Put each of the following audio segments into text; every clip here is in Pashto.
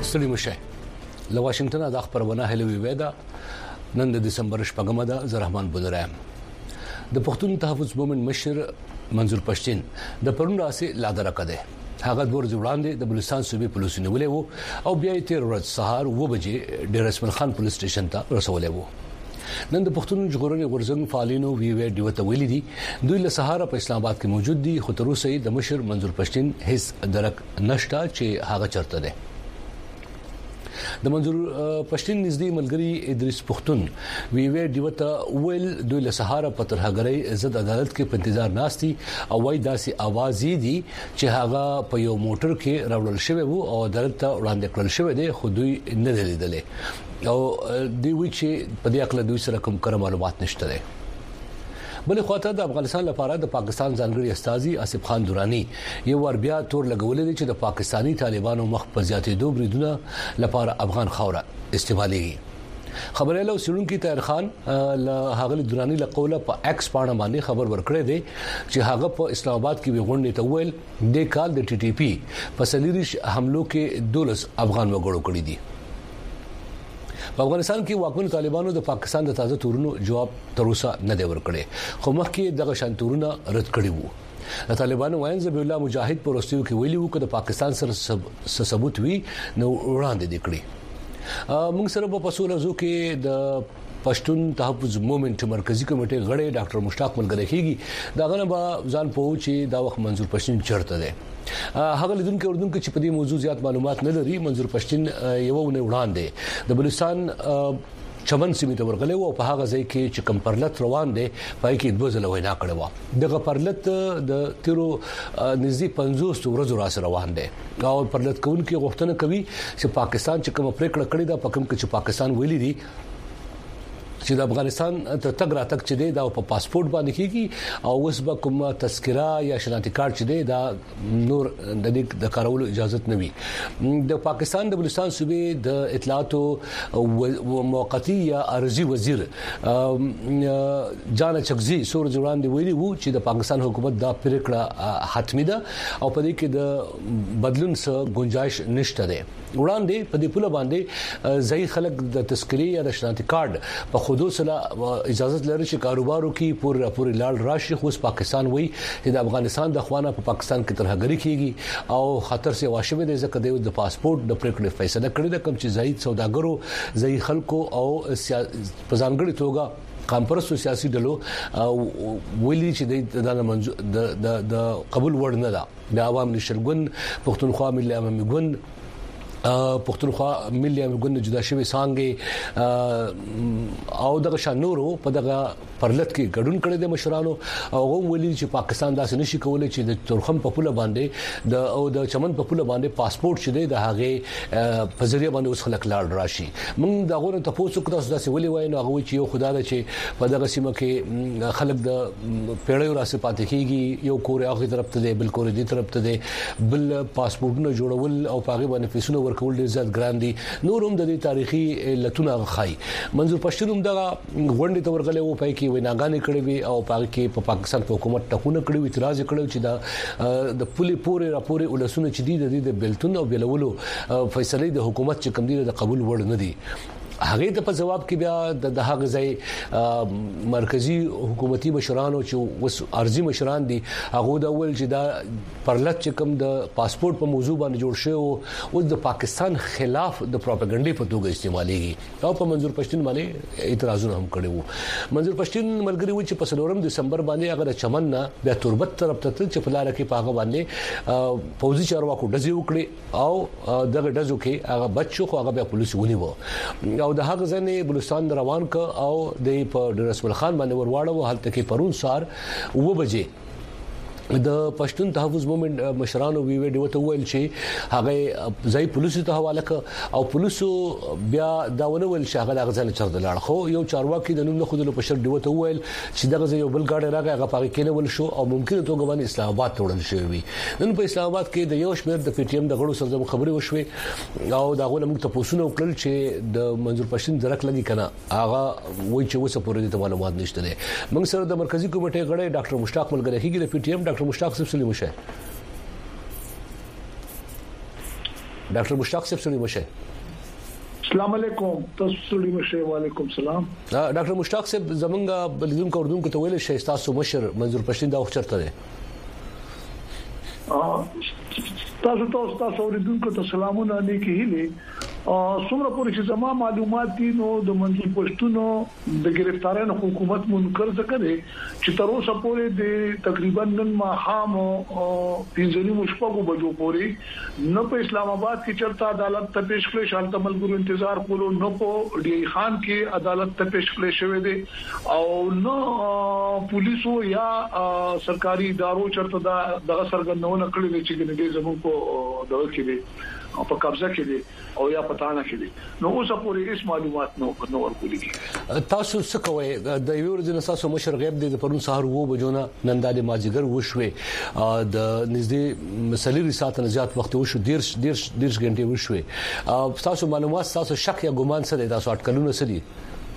ستړي مشه له واشنگټن د خبرونه هلوي ودا نن د دسمبر شپږمه ده زرحمان بولرایم د پښتون تحفظ مومن مشر منظور پښتين د پرون راسي لادره کده هغه د ورځ وړاندې د بلوچستان صوبې پولیسو نیولې وو او بیا یې تیر ورځ سهار 2 بجې ډیر اسمن خان پولیس سټیشن ته رسولې وو نن د پښتون جغرافي غورزنګ فعالینو وی ډیوته ویلي دي دوی له سهار په اسلام آباد کې موجود دي خو تر اوسه د مشر منظور پښتين هیڅ درک نشته چې هغه چرته ده د منظور پښتين نږدې ملګری ادریس پښتون وی ډیوته ویل دوی له سهار په ترهګرۍ عزت عدالت کې په انتظار ناشتي او وای داسي आवाज دي چې هغه په یو موټر کې راوړل شوی وو او عدالت ته وړاندې کړل شوی دی خو دوی نه لیدلې او دوی وی چې په دې اړه دوی سره کوم معلومات نشته ده بل خواته د افغانستان لپاره د پاکستان ځانګړي استاذي آصف خان دوراني یو ور بیا تور لګولې چې د پاکستانی طالبانو مخ په زیاتېدو بریدونه لپاره افغان خوره استعمالي خبره له سړونکو طاهر خان له هغه دوراني له قوله په ایکس پاڼه باندې خبر ورکړی دی چې هغه په اسلام آباد کې وغونډې ته ویل د کال د ټي ټي پی په سلیریش حملو کې 12 افغان وګړو کړی دي په افغانستان کې واکمن طالبانو د پاکستان د تازه تورونو جواب تر اوسه نه دی ورکړی خو مخکې دغه شان تورونه رد کړي وو د طالبانو وایي زبی الله مجاهد په روسیو کې ویلي وو چې د پاکستان سره ثبوت وی نو وړاندې دکړي موږ سره په پسولزو کې د پښتون تحفظ مومنت مرکزی کمیټې غړي ډاکټر مشتاق ملګری کیږي دا غنه به ځان پوهچي دا وخت منظور پښتين چرته ده هغه لیدونکو چې په دې موضوع زیات معلومات نه لري منظور پښتين یو نه وړاندې د بلوچستان چمن سیمه ته ورغلی او په هغه ځای کې چې کم پرلط روان دي پای کې 2 ځله وینا کړې و دغه پرلط د تیرو نږدې 50 ورځې راس روان دي او پرلط کوونکي غوښتنه کوي چې پاکستان چې کوم پریکړه کړې ده په کوم کې چې پاکستان ویلي دي چې د افغانستان ته تګ راتګ چې دی دا په پاسپورت باندې کیږي او اوس به کومه تذکره یا شناختی کارت چې دی دا نور د کارولو اجازه نه وي د پاکستان د بلوچستان صوبې د اطلاعات او موقتی یا ارضي وزیر جان چغزي سور جوړان دی ویلي وو چې د پاکستان حکومت دا پریکړه حتمی ده او په دې کې د بدلون څخه گنجائش نشته ده وړاندې په دې پوله باندې ځای خلک د تذکرې یا د شناختی کارت په خودو سره اجازه لري چې کاروبارو کې پورې لاړ راشي خو پاکستان وایي چې د افغانستان د خوانه په پاکستان کې ترهګری کیږي او خطر سي واښوي د ځکه د پاسپورت د پریکړې فیصله کړې ده کوم چې زاید سوداګرو ځای خلکو او په ځانګړي توګه کانفرنس سیاسي ډلو ویلي چې د قبول وړ نه ده د عوام نشرګون پښتونخوا ملي عوامي ګوند پښتونخوا ملي عوامي ګوند جدا شوی سانګي او دغه شانورو په دغه پرلط کې ګډون کړي د مشرانو او ویلي چې پاکستان داسې نشي کولای چې د تورخم په پوله باندې د چمن په پوله باندې پاسپورت شیدي د هغه په ذریعہ باندې اوس خلک لاړ راشي موږ دا غوړ ته پوسو کړو داسې ویلي وای نو هغه چې یو خدای دا چې په دغه سیمه کې خلک د پیړیو راسي پاتې کیږي یو کور هغه طرف ته دی بل کور دې طرف ته دی بل پاسپورتونه جوړول او پاغي باندې فیسونه ورکول ډیر زیات ګران دي نور هم د تاریخي لتون غخای منظور پښتون هم دغه غونډې ته ورغلی وو پای کې ویناګانې کړې وي او پاغي کې په پاکستان په حکومت ټکونه کړې اعتراض کړو چې د پولي پورې راپورې ولسونه چې دي د بلتون او بلولو فیصله د حکومت چې کم دي د قبول وړ نه دي هغه ته په جواب کې بیا د هغه ځای مرکزی حکومتي مشرانو چې وس ارزي مشران دي هغه د اول چې دا پرلط چې کوم د پاسپورت په موضوع باندې جوړ شوی او د پاکستان خلاف د پروپاګاندا په توګه استعماليږي او په منظور پښتون باندې اعتراضونه هم کړي وو منظور پښتون ملګری و چې په 4 دسمبر باندې هغه د چمن نه بیا تربت طرف ته چې په لار کې پاغه باندې فوزي چارواکو ډزې وکړي او دغه ډزو کې هغه بچو خو هغه بیا پولیس ونیو او د هغه ځنې بلوچستان روان ک او د په رسول خان باندې ورواړو حالت کې پرون سار 2 بجې د پښتون تحفظ مومنت مشرانو ویډیو ته ویل چې هغه ځای پولیسو ته حواله ک او پولیسو بیا دا ونه ویل چې هغه غزل چر دلاړ خو یو چارواکي د نوم خودلو په شر دیو ته ویل چې دغه یو بل گاډي راغی هغه پاره کې نه ول شو او ممکن توګه باندې اسلام آباد توړل شوی وي نن په اسلام آباد کې د یو شمېر د پی ټی ایم د غړو سره خبري وشوي او دا غوښنه موږ ته پوښتنه وکړل چې د منظور پښتون درک لګي کنه هغه وایي چې وسه پورې د معلومات نشته ده موږ سره د مرکزی کمیټې غړي ډاکټر مشتاق ملګری کیږي د پی ټی ایم ډاکټر مشتاق صاحب سلیم شه ډاکټر مشتاق صاحب سړي مشه السلام علیکم تاسو سړي مشه وعلیکم السلام ډاکټر مشتاق صاحب زمونږ بلدونکو اردوونکو ته ویل شي تاسو مشر منظور پښتين دا وخت دی تاسو اوریدونکو ته سلامونه نیکی هیله څومره پورې چې زما معلومات دي نو د منظور پښتون د گرفتارانو حکومت منکر ذکرې چې تر اوسه پورې د تقریبا نن ما خام پنځونی مشپغو بجو پورې نه په اسلام آباد کې چرته عدالت ته پیش کړي شالته ملګرو انتظار کولو نه په ډي خان کې عدالت ته پیش کړي شوې دي او نو پولیسو یا سرکاري ادارو چرته دغه سرګندونه کړې چې ګنې زموږ په دغه کې دي په قبضه کې دي او یا پټانه کې دي نو اوسه پورې هیڅ معلومات نو ورکولې تاسو څه کوي د یو ورځې تاسو مشر غیب دي د پرون سهار وو بجونه نن د ماجیګر وشوي د نږدې مسلې ساعت نه زیات وخت وشو ډیر غنټې وشوي تاسو معلومات تاسو شک یا ګمان څه دي تاسو اټکلونه څه دي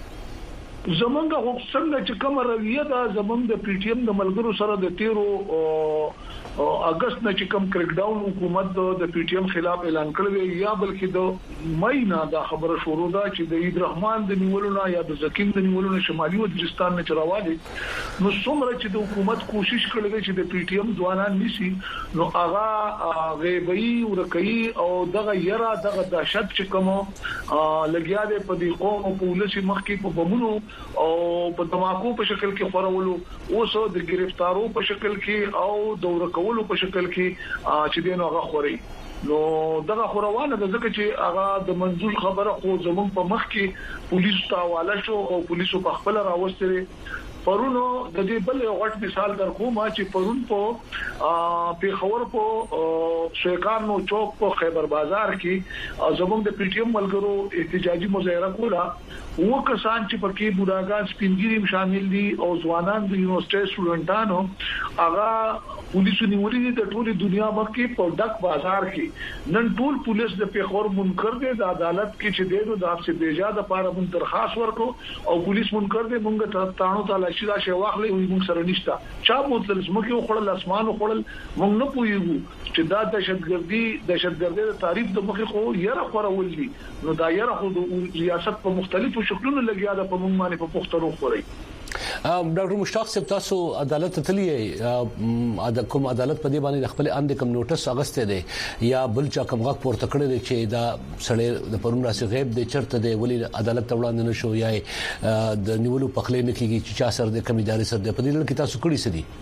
زمونږ څنګه چې کوم رویه دا زمونږ د پی ټی ایم د ملګرو سره د 13 اگست نه چې کوم کریک ډاون حکومت د پی ټی ایم خلاف اعلان کړی یا بلکې د مې نه دا خبره شروع ده چې د عید الرحمن د نیولونه یا د زکیم د نیولونه شمالي وزیرستان نه چرواله نو څومره چې د حکومت کوشش کړې چې د پی ټی ایم ځوانان نشي نو هغه غیبی ورکوي او دغه یره دغه دهشت چې کوم لګیا دی په دې قوم او پولیسي مخکې په بمونو او په دماکو په شکل کې خورولو اوس د گرفتارو په شکل کې او د ورکولو په شکل کې چې دینو هغه خوري نو دغه خوروانه د ځکه چې هغه د منظور خبره خو زمون په مخ کې پولیس ته حواله شو او پولیسو په خپل راوستره پرونو د دې بل یو غټ مثال درکوم چې پرون په پیښور په شیکانو چوک په خیبر بازار کې زموږ د پی ټی ایم ملګرو احتجاجي مظاهره کوله و کسان چې پکې بوډاګان سپینګری شامل دي او ځوانان د یونیورسيټي سټوډنټانو هغه پولیسو نیولې د ټولې دنیا باندې په ډک بازار کې نن ټول پولیس د پیښور منکر دي د عدالت کې چې دغه د افسر بیجاد لپاره مون درخواست ورکو او پولیس منکر دي مونږ ته تانو تعالی شي واخلې وي مونږ سره نشتا چا مطلب سمکه خړل اسمان خړل مونږ نه پويګو چې دا دهشتګردي د تعریف د مخې خو یره خورول دي نو دا یره خو د ریاست په مختلفو شکلونو لګیا ده په مونږ باندې په پښتنو خوري ډاکټر مشتاق صاحب تاسو عدالت ته تللی کوم عدالت په دې باندې خپل اند کوم نوټس اغسته دي یا بل چا کوم غږ پورته کړی دی چې دا سړی د پرون راسي غیب دی چرته دی ولی عدالت ته وړاندې نشو یا د نیولو پخلې نه کیږي چې چا سر د کمی داري سر د په دې لړ کې تاسو کړی سدي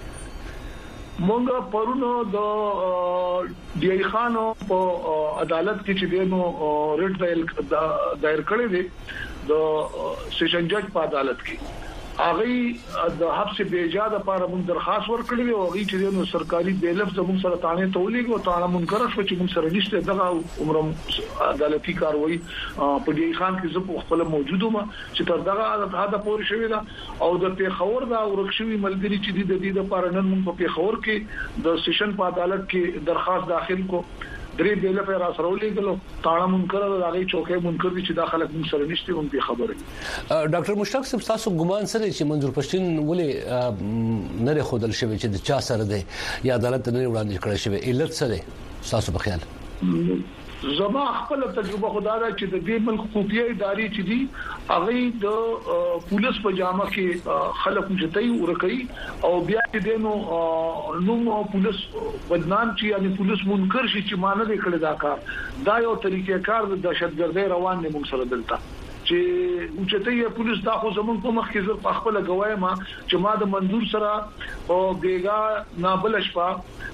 مونږ پرونو د ډي خانو په عدالت کې چې دینو ریټ دایر کړی دی د سیشن جج په عدالت کې هغه د حبس بیجاد لپاره مون درخواست ورکړی او هغه چې نو سرکاري بیلف زموږ سره تانه تولېږي او تانه منکر شو چې موږ سره نشته دغه عمر عدالتي کاروي په دې خان کې زه خپل موجوده ما چې تر دغه هدا پورې شوی دا او د پیښور دا ورکشوي ملګری چې د دې لپاره نن موږ په پیښور کې د سیشن په عدالت کې درخواست داخل کو درې بیل په را سره ولېګلو تاړه منکر راغی چوکې منکر چې داخله کوم سره نشته هم په خبره ډاکټر مشتاق صاحب تاسو ګمان سره چې منظور پښتين ولې نه خودل شوی چې د چا سره دی یا عدالت نه وړاندې کړی شوی علت سره تاسو په خیال زما خپل تجربه خدای دا چې د دې ملک خفیه ادارې چې دي هغه د پولیس په جامه کې خلک مجتهي ورکړي او بیا دې نو پولیس بدنام چې یعنی پولیس منکر شي چې مانه دې کړی دا کار دا یو طریقې کار د دهشتګردۍ روان نه موږ سره دلته چې اوچته پولیس دا خو زمون په مخ کې زر خپل غواړي ما چې ما د منظور سره او بیګا نابلش په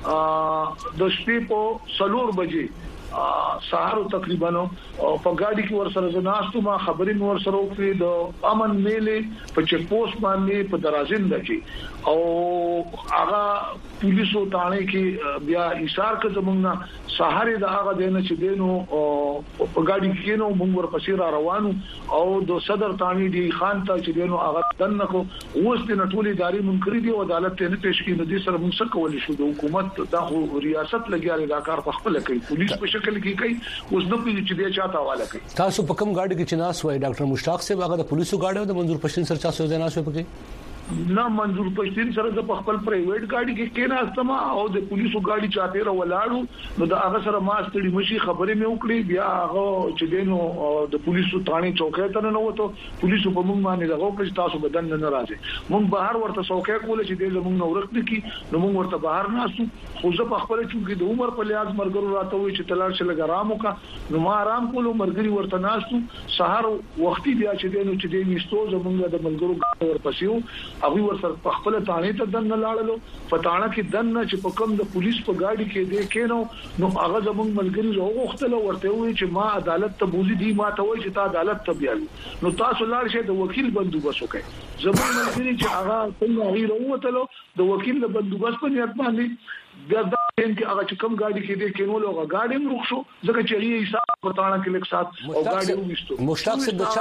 د شپې په 4 بجې سهار تقریبا په ګاډي کې ورسره زناستو ما خبرې مور سره وکړې د امن میلې په چک پوسټ باندې په درازنده کې او هغه پولیسو تانه کې بیا اشاره کوي زمونږه سهار د هغه دینه چې دینو په ګاډي کې نو موږ ورپسې را روانو او د صدر تانی دی خان ته چې دینو هغه دنکو اوس د نټولي ادارې منکري دی او عدالت ته نه پېښ کیږي د سره موږ څه کولای شو د حکومت د ریاست لګیاري دا کار په خپل کوي پولیس په شکل کې کوي اوس نه پیږي چې دی چاته حواله کوي تاسو په کوم ګاډي کې چې ناس وای ډاکټر مشتاق صاحب هغه د پولیسو ګاډي او د منظور پښتين سره چا سره ناس وای پکې نه منظور پښتين سره د خپل پرایویټ ګاډي کې کېناستم او د پولیسو ګاډي چاته ولاړو نو د هغه سره ما ستړي مشي خبرې مې وکړې بیا هغه چې دینو د پولیسو ثاني چوکۍ ته نه وته پولیسو په موږ باندې دغه چې تاسو بدن نه راځي موږ بهر ورته چوکۍ کول چې د زموږ نورک نکي نو موږ ورته بهر ناسو خو زه په خپل چې د عمر په لیاز مرګرو راته وي چې تلار شل ګرام وکا نو ما آرام کولو مرګري ورته ناسو سحر وختي بیا چې دینو چې دې نشته زموږ د ملګرو ورپسیو هغه ورسره په خپل ثاني ته دن لاړلو پټاڼه کې دن چې په کوم د پولیس په گاډي کې دې کېنو نو هغه زموږ ملګری وغوښتل ورته وی چې ما عدالت ته بوزي دي ما ته وی چې تا عدالت ته بیاوي نو تاسو لاړ شئ د وکیل بندوبست وکړئ زموږ ملګری چې هغه څنګه غیر وته د وکیل د بندوبست په نیت باندې ګرځا چې هغه چې کوم گاډي کې دې کېنول هغه گاډي مروښ شو ځکه چې یې حساب پټاڼه کې لیک سات او گاډي وښتو مشتاق صاحب د چا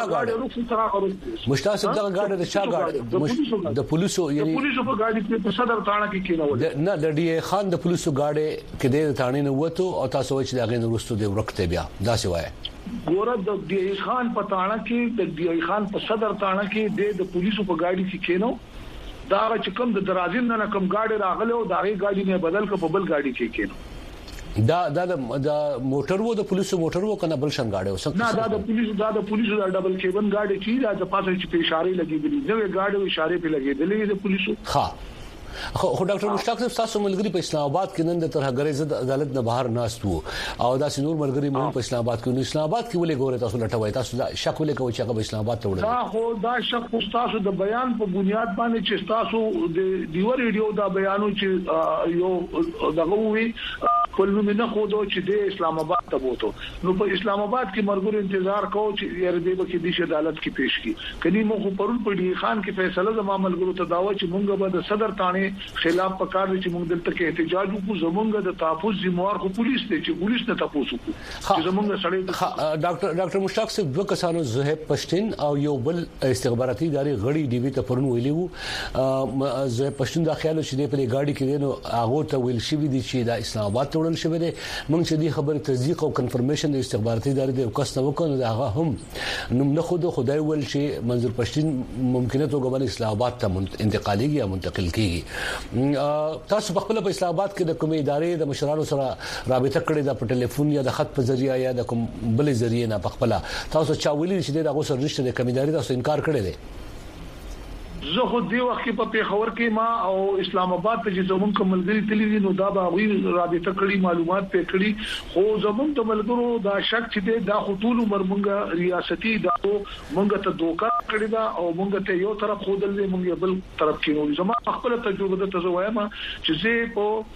گاډي مشتاق صاحب د گاډي د چا گاډي د پولیسو یعنی د پولیسو په گاډي کې په صدر ثانه کې کېنول نه د ډي خان د پولیسو گاډي کې د ثاني نه وته او تاسو چې دا غین وروسته د ورکته بیا دا سی وای ګوره د ډي خان په ثانه کې د ډي خان په صدر ثانه کې د پولیسو په گاډي کې کېنو دا چې کوم د درازین نه کوم گاډي راغله او دا غي گاډي نه بدل ک په بل گاډي کې کېنو دا موټر وو د پولیسو موټر وو کنه بل شان گاډي وسه نه دا د پولیسو د ډبل کېبن گاډي چې دا پاسه چې په اشاره لګېدلې نو گاډي اشاره په لګېدلې د پولیسو ها خو ډاکټر مشتاق صاحب تاسو ملګری په اسلام آباد کې نن د ترهګرۍ عدالت نه بهر ناستو او دا سينور ملګری مې په اسلام آباد کې نو اسلام آباد کې ولې ګوره تاسو لټوي تاسو دا شک ولې کوي چې هغه اسلام آباد ته وړي دا خو دا شک تاسو د بیان په بنیاد باندې چې تاسو د دیو ریډیو دا بیانو چې یو دغه وی کله نه خو دا چې د اسلام آباد ته وته نو په اسلام آباد کې مرګور انتظار کو چې یاره دې به کې د عدالت کې پیش کی کله مو خو پرون په ډي خان کې فیصله زما ملګرو ته داوا چې مونږ به د صدر ثاني خلاف پکار چې موږ دلته کې احتجاج وکړو زمونږ د تحفظ ذمہوار خو پولیس دی چې پولیس نه تاسو کو چې زمونږ سړی ډاکټر مشتاق صاحب دوه کسانو زهیب پښتين او یو بل استخباراتي ادارې غړي ډي وی ته پرون ویلي وو زهیب پښتين دا خیال چې په ګاډي کې نو هغه ته ویل شي دي چې دا اسلام آباد ته وړل شوی دی موږ چې دې خبره تصدیق او کنفرمیشن د استخباراتي ادارې د وکاس نه وکړو دا هغه هم نو نه خدای ول چې منظور پښتين ممکنه توګه باندې اسلام آباد ته انتقاليږي یا منتقل کیږي تاسو په خپل په اسلام آباد کې د کومې ادارې د مشرانو سره رابطه کړې ده په ټلیفون یا د خط په ذریعہ یا د کوم بل ذریعہ نه په خپل تاسو چا ویلي چې دا غوسه رښتیا د کومې ادارې تاسو انکار کړی دی زه خو دی وخت په پیښور کې ما او اسلام آباد ته چې زمون کوم ملګری تللی نو دا به وی رابطه کړي معلومات په کړي خو زمون د ملګرو دا شک چې دا خطول مرمنګ ریاستي دا مونږ ته دوکا کړی دا او مونږ ته یو طرف خودل دی مونږ بل طرف کې نو زما خپل تجربه د تزوایم چې زه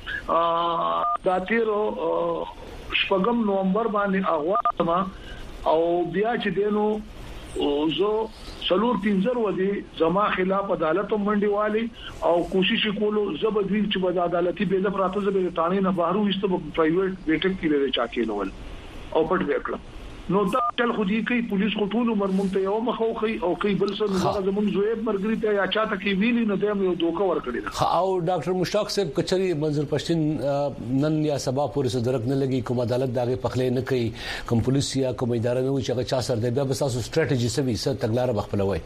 په داتیرو شپږم نومبر باندې اغوا ما او بیا چې دینو او زه سلور 15 ودی زما خلاف عدالت منډي والی او کوشش کولو زبدوی چې په عدالتي به د پراته زبې تانی نه بهرو ایست په پرایویټ بیٹک کې لري چا کې نول او پټ وکړه نو دا چل خو دې کوي پولیس خو ټول مرمن ته یو مخوخي او کوي بل څه هغه زمون زویب مرګري ته یا چاته کې ویلی نو ته یو دوکه ور کړی او ډاکټر مشتاق صاحب کچري منظور پښتين نن یا سبا پورې سره درک نه لګي کوم عدالت داغه پخلې نه کوي کوم پولیس یا کوم ادارې نه چې هغه چا سره دی بیا به تاسو سټریټجی سوي سره تګلارې بخپلوي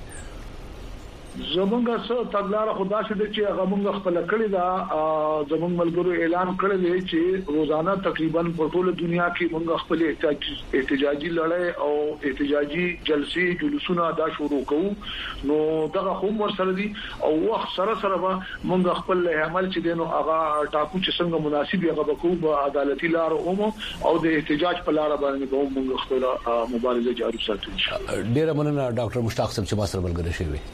زمونږه څه تګلارې خدا شته چې هغه مونږ خپل کړی دا زمونږ ملګرو اعلان کړی دی چې روزانه تقریبا په ټوله دنیا کې مونږ خپل احتجاجي لړۍ او احتجاجي جلسې جلوسونه دا شروع کوو نو دغه هم ورسره دي او وخت سره سره مونږ خپل عمل چې دینو هغه ټاکو چې څنګه مناسب هغه وکړو په عدالتي لار او د احتجاج په لار باندې مونږ خپل مبارزه جاري ساتو ان شاء الله ډیر مننه ډاکټر مشتاق صاحب چې ما سره ملګری شوی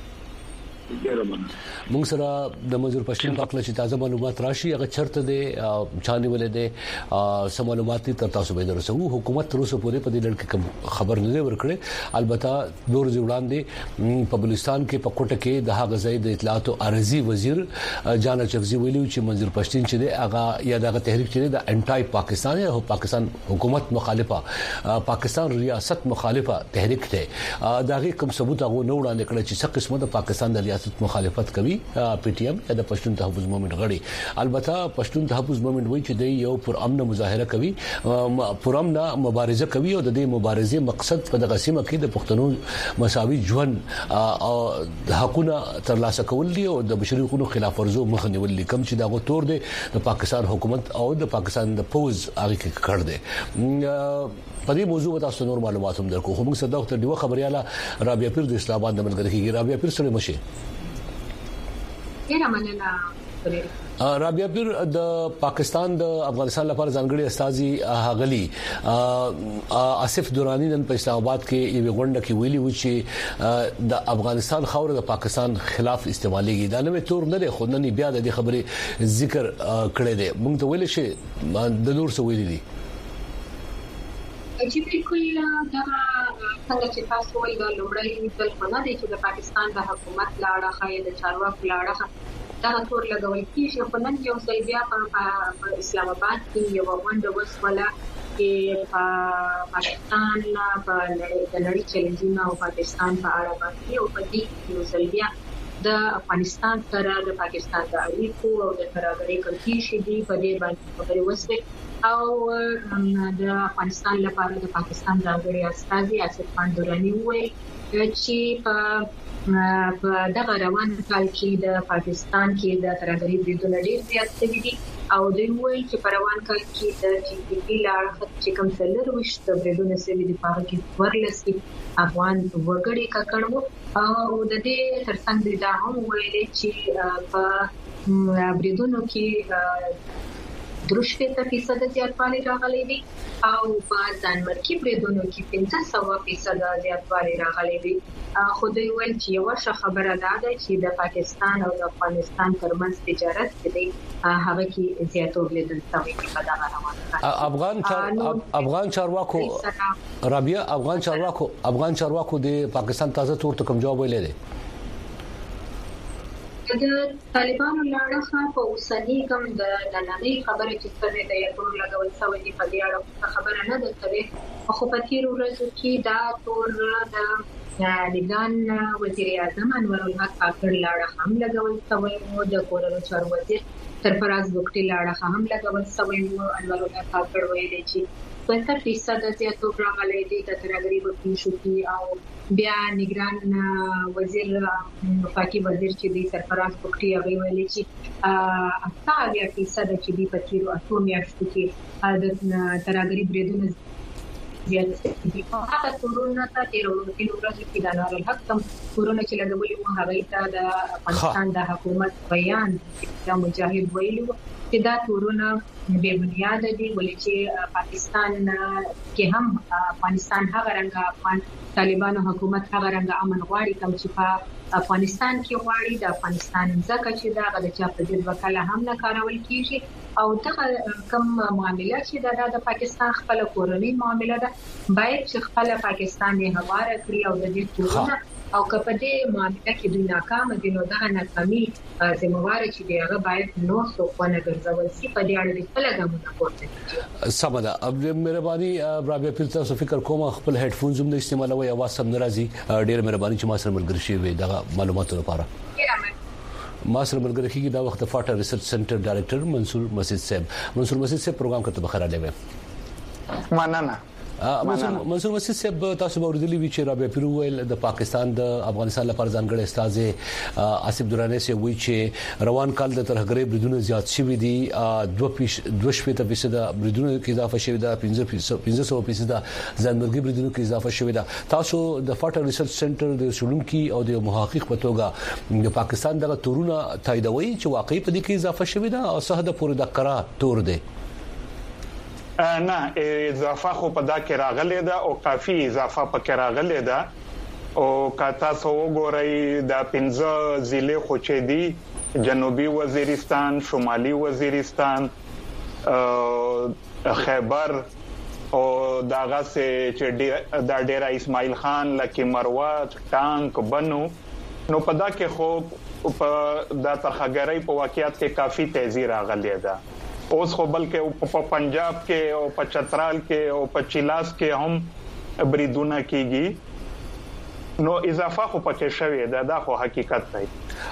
موږ سره د منظور پښتين په اړه چې تازه معلومات راشي هغه چرته دي چاني ولې دي سم معلومات تر تاسو به درسو حکومت تر اوسه پورې په دې لړ کې خبر نه ورکړي البته دور وړاندې په بلوچستان کې په کوټه کې د هغه ځای د اطلاعات او ارضي وزیر جان چفزي ویلو چې منظور پښتين چې دی هغه یا دغه تحریک چې د انټای پاکستان او پاکستان حکومت مخالفه پاکستان ریاست مخالفه تحریک ته دغه کوم ثبوت هغه نه وړاندې کړ چې څه قسمه د پاکستان د سیاست مخالفت کوي پی ټی ایم د پښتون تحفظ موومېنټ غړي. البته پښتون تحفظ موومېنټ وایي چې د یو پر امن مظاهره کوي, پر امن مبارزه کوي او د دې مبارزې مقصد په دغه سیمه کې د پښتنو مساوي ژوند او حقوقونه ترلاسه کول دي او د بشري حقوقو خلاف ورزو مخ نیول دي, کوم چې دغه تور دي د پاکستان حکومت او د پاکستان د پوز هغه کې کړ دي. په دې موضوع تاسو نور معلومات هم درکو. خو موږ صدق ته دیو خبرياله رابعه پیر د اسلام آباد د ملګری کیږي. رابعه پیر سره مشه ډیره مننه. رابعه پیر د پاکستان د افغانستان لپاره ځانګړي استاذي غلي آصف دورانی نن په اسلام آباد کې یو غونډه کې ویلي و چې د افغانستان خاور د پاکستان خلاف استعماليږي. دا نوې تور نه دی, خو نن بیا د خبرې ذکر کړی دی. موږ ته ویل شي د نور څه ویلي دي چې بالکل دا څنګه چې تاسو وایي د لومړی ځل په نه دی چې د پاکستان د حکومت لاړه خای د چارواکو لاړه دا تور لګول کیږي. په نن یو ځل بیا په اسلام آباد کې یو غونډه وسوله چې پاکستان په د نړۍ چیلنجونه او پاکستان په اړه باندې او په دې یو ځل بیا د افغانستان سره د پاکستان د اړیکو او د ترازري کمپیشن دی په دې باندې خبرې وسوي او د افغانستان لپاره د پاکستان د غړي استازي آصف دورانی وایي چې په دغه روان کال کې د پاکستان کې د ترازري بریدونه ډېر زیات شوي دي او دوی وایي چې په روان کال کې د ټي پی پی لاړه چې کوم څلور وشت بریدونه شوي دي په هغه کې ورلسي افغان وګړي ککړو او د دې ترڅنګ دا هم ویلي چې په بریدونو کې 3% زیاتوالی راغلی دی او په ځانمرګي بریدونو کې 15% زیاتوالی راغلی دی. خو دوی ویل چې یو ښه خبره ده چې د پاکستان او د افغانستان ترمنځ تجارت کې هغه کې زیاتوب لیدل شوی دی په دغه روان افغان چارواکو رابعه افغان چارواکو د پاکستان تازه تور ته کوم جواب ویلی دی؟ د طالبانو لاړه په اوسنۍ کوم د نننۍ خبره چې څه د یتور لګول شوی دی په دې اړه خبره نه ده کوي. خو په تیر ورځو کې دا تور د لګان وزیر اعظم انور الحق کاکړ لاړه هم لګول شوی او د کورونو چارو وزیر سرفراز بوکټي لاړه هم لګول شوی او انور الحق کاکړ ویلي چې 70% زیاتوب راغلی دی د ترازري بوکټي شو او بیا نگران وزیر وفاقي وزیر چې دی سرفراز بوکټي هغه ویلي چې 80% چې دی په تیرو اتو میاشتو کې د ترازري بریدونه زیات دي. هغه کورونه ته تیرو ورځې کې د انور الحق کوم کورونه چې لګولي وو هغه ته د افغانستان د حکومت بیان د مجاهد ویلو چې دا کورونه بے بنیاد دي ولې چې پاکستان کې هم افغانستان هغه رنګ افغان طالبانو حکومت هغه رنګ امن غواړي کوم چې په افغانستان کې غواړي د افغانستان ځکه چې دا د چا په ضد وکاله هم نه کارول کیږي او دغه کوم معاملې چې د پاکستان خپل کورنۍ معاملې ده باید چې خپل پاکستان یې هواره کړی او د دې کورونه او کله دې معاملې کې دوی ناکام دي نو دا ناکامي زموږ چې دی هغه باید نو څو نه ګرځول شي په دې اړه د خپل ګامونه پورته کړي. سمدا اب مهرباني رابعه پیر تاسو فکر کوم خپل هډفونز هم استعمالوي اواز سم ناراضي ډیر مهرباني چې ما سره ملګری شي وي دا معلوماتو لپاره. ما سره ملګری کیږي دا وخت فاټر ریسرچ سنټر ډایریکټر منصور مسجد صاحب پروګرام کته بخیر علیه مننه. منصور مسجد صاحب تاسو باندې وی چې رابعه پیر ویل د پاکستان د افغانستان لپاره ځانګړي استاد آصف دورانی سي وی چې روان کال د ترهګرۍ بریدونه زیات شوي دي 2% د بریدونو کې اضافه شوی دا 15% د ځانمرګي بریدونو کې اضافه شوی دا. تاسو د فاټر ریسرچ سنټر د شړونکو او د محقق په توګه د پاکستان د تورونه تاییدوي چې واقعي په دې کې اضافه شوی دا او صحه د پوره د قرا تور دی؟ نه اضافه خو په دا کې راغلی ده او کافي اضافه پکې راغلی ده او کاته سو وګورئ د 15 ضلع خو چې دي جنوبي وزیرستان، شمالي وزیرستان، خیبر او داغه چې د ډیره اسماعیل خان لکه مروت ټانک بنو نو په دا کې خو په د ترخګرۍ په واقعیت کې کافي تیزی راغلی ده. اوس خو بلکې په پنجاب کې او په چترال کې او په چیلاس کې هم بریدونه کیږي نو اضافه خو پکې شوی دا خو حقیقت دی.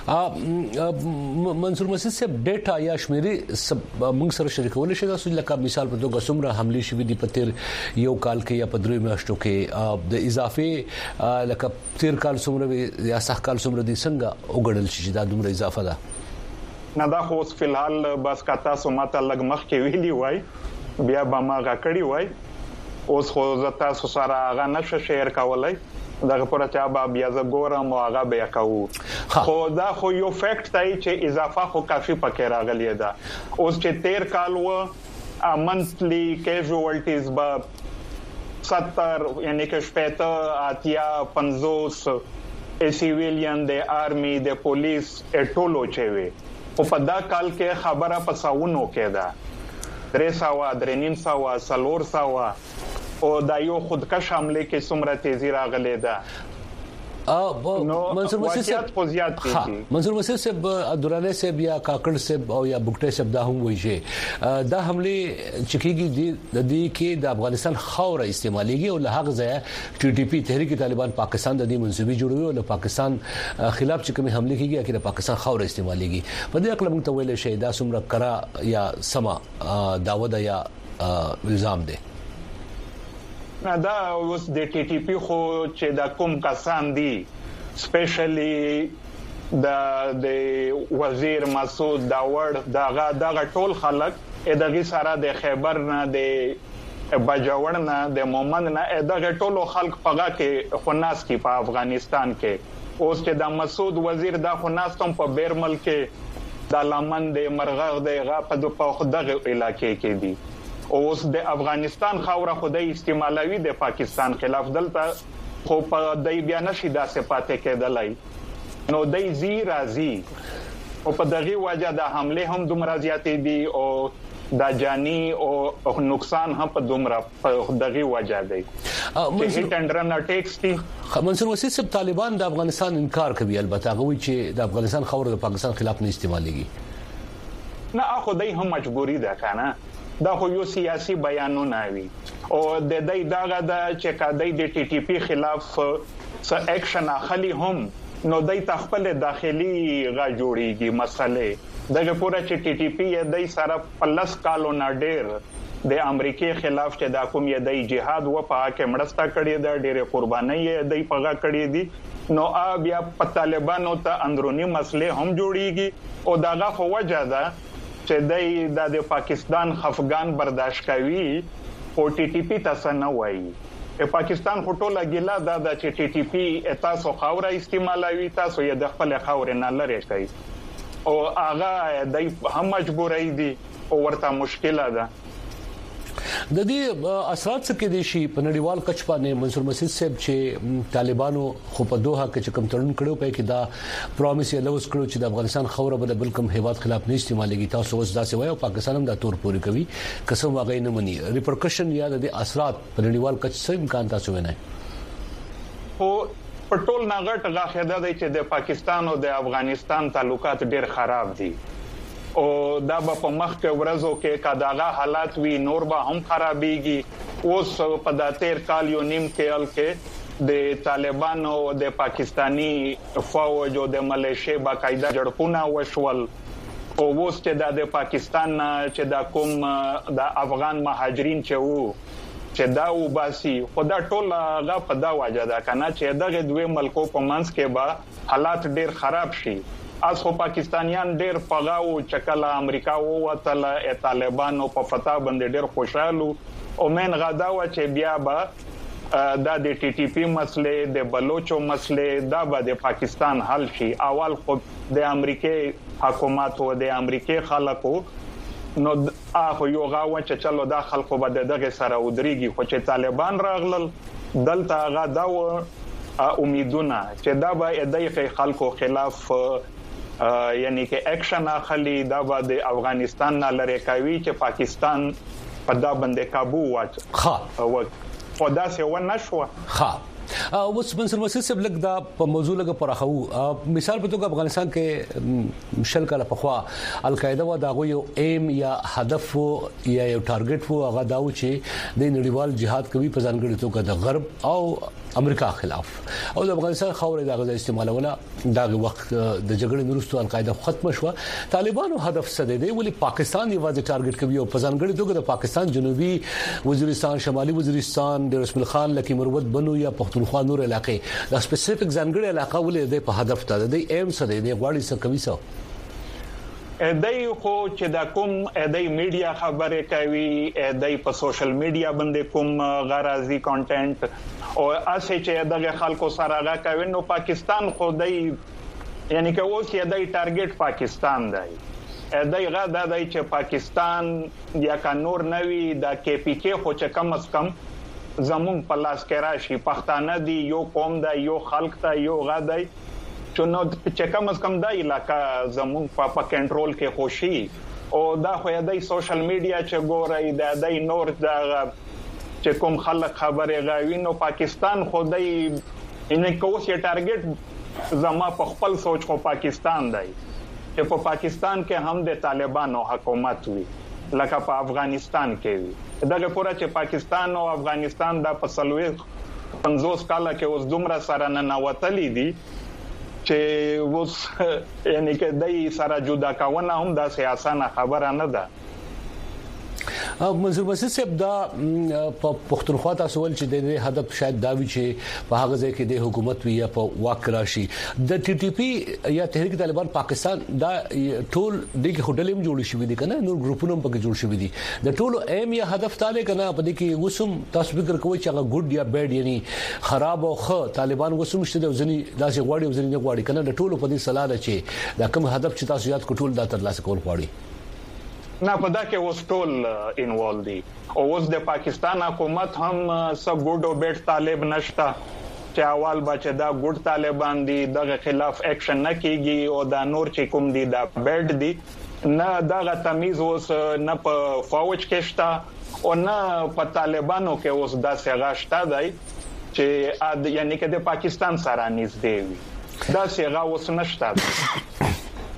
منصور مسعود صاحب ډیټا یا شمیرې موږ سره شریکول شي تاسو لکه مثال په توګه څومره حمله شوې دي په تیر یو کال کې یا په درې میاشتو کې د اضافه لکه تیر کال څومره یا سخت کال څومره دي څنګه وګړل شي دا دومره اضافه ده؟ نه دا خو فلحال بس کا تاسو ماته لګ مخ کې ویلی وای بیا به ما غکړی وای اوس خو زتا سره هغه نشه شیر کولای دغه پرته چا بیا ز ګورم او هغه بیا کوو خو دا خو یو فیکټ دی چې اضافه خو کافي پکې راغلی ده. اوس چې تیر کال و منثلی کیژوالټیز به 70 یعنی کې شپته اتیا 50 سیویلین د آرمي د پولیس ټولو چوي او په دا کال کې خبره پساونو کې ده 300 350 او دا یو خودکش حمله کې څومره تیزی راغلی ده. منصور مسعود صاحب دورانه صاحب یا کاکړ صاحب او یا بوکټه صاحب دا هم وایي چې دا حمله چکیږي د دې کې د افغانستان خوره استعماليږي او له هغه ځای ټي ټي پی تحریک طالبان پاکستان د دې منسوبي جوړوي او له پاکستان خلاف چې کومه حمله کیږي چې د پاکستان خوره استعماليږي په دې اړه موږ ته ویل شي دا څومره کرا یا سما داوود یا الزام دی؟ دا اوس د ټي ټي پی خو چې دا کوم کسان دي سپیشلی د وزیر مسعود داوړ دغه ټول خلک دغه سره د خیبر نه د بجاوړ نه د مومن نه دغه ټول خلک پغه کې خناس کې په افغانستان کې اوس چې د مسعود وزیر دا خناس تم په بیرمل کې د لمن د مرغه د غاپه د دغه علاقې کې دي. اوس د افغانستان خوره خدای استعمالوي د پاکستان خلاف دلته خو په دای بیا نشي داسې پاتې کېدلای نو دای زی راځي او په دغه وجه د حمله هم دومره زیاتې دي او دا جانی او نقصان هم په دومره دغه وجه دی چې هیټ اٹیکس دي. منصور مسعود صاحب طالبان د افغانستان انکار کوي البته هغه وایي چې د افغانستان خوره د پاکستان خلاف نه استعماليږي. نه اخو دای هم مجبوری ده کنه دا خو یو سیاسي بیانونه وي او د دې دغه د چې کډای د ټي ټي پی خلاف څه اکشن اخلي هم نو دای تخپل داخلي غا جوړيږي مسئله دغه پوره چې ټي ټي پی دای سره پلس کالو نه ډېر د امریکای خلاف چې دا کوم یې د جهاد و په کې مړستا کړی د ډېر قرباني دای پغا کړی دي نو بیا په طالبانو ته اندرونی مسله هم جوړيږي او داغه خو وجه ده چې د پاکستان خفغان برداشت کوي او ټي ټي پی تاسو نه وایي پاکستان خټوله ګیلا د چې ټي ټي پی تاسو خوره استعمالوي تاسو یې د خپل خوره نه لری کوي او هغه د هم مجبورای دي او ورته مشکله ده. د دې اثرات څه کې دي شي په نړیوال کچ باندې منصور مسعود صاحب چې طالبانو خو په دوه کې کوم تړون کړو په کې دا پروميس یې لوس کړو چې د افغانستان خوره به بل کوم هیواد خلاف نه استعمالېږي تاسو اوس دا څه وایو پاکستان هم دا تور پوری کوي قسم واغې نه مني ریپرکشن یا د اثرات په نړیوال کچ څه امکان تاسو ونه او پټول ناغټ غاخدا دی چې د پاکستان او د افغانستان تعلقات ډېر خراب دي او دا په مخ کې ورځو کې کداغه حالات وی نور به هم خرابېږي اوس په داتیر کال یو نیم کېل کې د طالبانو او د پاکستانی فوج او د ملیشیا باقاعده جړپونه وشول او اوس چې د پاکستان چې د کوم د افغان مهاجرین چې وو چې دا وباسي خدا ټول غا په دا وجه دا کنه چې دغه دوه ملکو په منځ کې به حالات ډېر خراب شي. از خو پاکستانیان ډېر پغاو چکلا امریکا ووتل طالبانو په فتا باندې ډېر خوشاله او من غداوه چې بیا به د ټي ټي پی مسله د بلوچو مسله دا به د پاکستان حل شي. اول خو د امریکای حکومت او د امریکای خلکو نو هغه یو غاوه چې چلو دا خلکو به دغه سره ودرېږي خو چې طالبان راغلل دلته هغه دا امیدونه چې دا به د خلکو خلاف یعنی کې اکشن اخلي دا به د افغانستان نه لری کوي چې پاکستان په دا باندې काबू واچ او دا څه و نشو اوس منصور مسعود صاحب لګ دا په موضوع لګ پرخو مثال په توګه افغانستان کې شل کاله پخوا القاعده و دا یو ایم یا هدف یا یو ټارګټ وو هغه داو چې د نړیوال جهاد کوي په ځانګړي توګه د غرب او امریکا خلاف او د افغانستان خاورې د غزا استعمالونه دغه وخت د جګړې وروسته القاعده ختم شو. طالبانو هدف څه دی ولې پاکستان یوازې ټارګټ کوي او په ځانګړي توګه د پاکستان جنوبي وزیرستان شمالي وزیرستان د رسول خان لکه مروت بنو یا پښتونخوا نور علاقې د سپیسیفیک ځانګړي علاقه ولې د په هدف ته د ایم څه دی د غواړي څه کوي څه دای خو چې دا کوم دای میډیا خبرې کوي دای په سوشل میډیا باندې کوم غرضی کانټینټ او اسې چې دغه خلکو سره هغه کوي نو پاکستان خو دای یعنی که اوس یې دای ټارګټ پاکستان دی دای غدا دای چې پاکستان یا کا نور نوي د کې پی کې خو چې کم از کم زمون په لاس کې راشي پښتانه دی یو قوم دی یو خلک ته یو غدای نو چې کم از کم دا علاقہ زمون په کنټرول کې خوشي او دا خو دای سوشل میډیا چې ګورای دا دای نور دا چې کوم خلک خبره غوي نو پاکستان خو دای ان کوس یې ټارګټ زما په خپل سوچ خو پاکستان دی چې په پاکستان کې هم د طالبانو حکومت وي لکه په افغانستان کې وي دغه پورا چې پاکستان او افغانستان د پسلوي 50 کال کې اوس دومره سره نه نوتلی دي چې اوس یعنی کې دای سره جدا کاونه هم د سیاسانه خبره نه ده. منظور مسعود صاحب دا په پښتونخوا تاسو ول چې د هدف شاید دا وی چې په هغه ځای کې د حکومت وی یا په واک راشي د ټي ټي پی یا تحریک طالبان پاکستان دا ټول دغه هډلم جوړ شوی دي کنه نور ګروپونه په کې جوړ شوی دي د ټولو ایم یا هدف تاله کنه په دې کې وسم تاسو فکر کوئ چې هغه ګډ یا بیډ یعنی خراب او ښه طالبان وسم شته د ځنی داسې غواړي او ځنی نه غواړي کنه د ټولو په دې صلاح ده چې دا کوم هدف چې تاسو یاد کټول دا تر لاسه کول غواړي نه په دا کې اوس ټول انوالو دي او اوس د پاکستان حکومت هم سب ګډ او بیٹ طالب نشتا چې اول بچ دا ګډ طالبان دي دغه خلاف اکشن نه کیږي او دا نور چې کوم دي دا بیٹ دي نه دغه تمیز اوس نه په فوج کې شتا او نه په طالبانو کې اوس دا څنګه شتا دی چې یعنی کې د پاکستان سره نږدې وي دا څنګه اوس نشتا.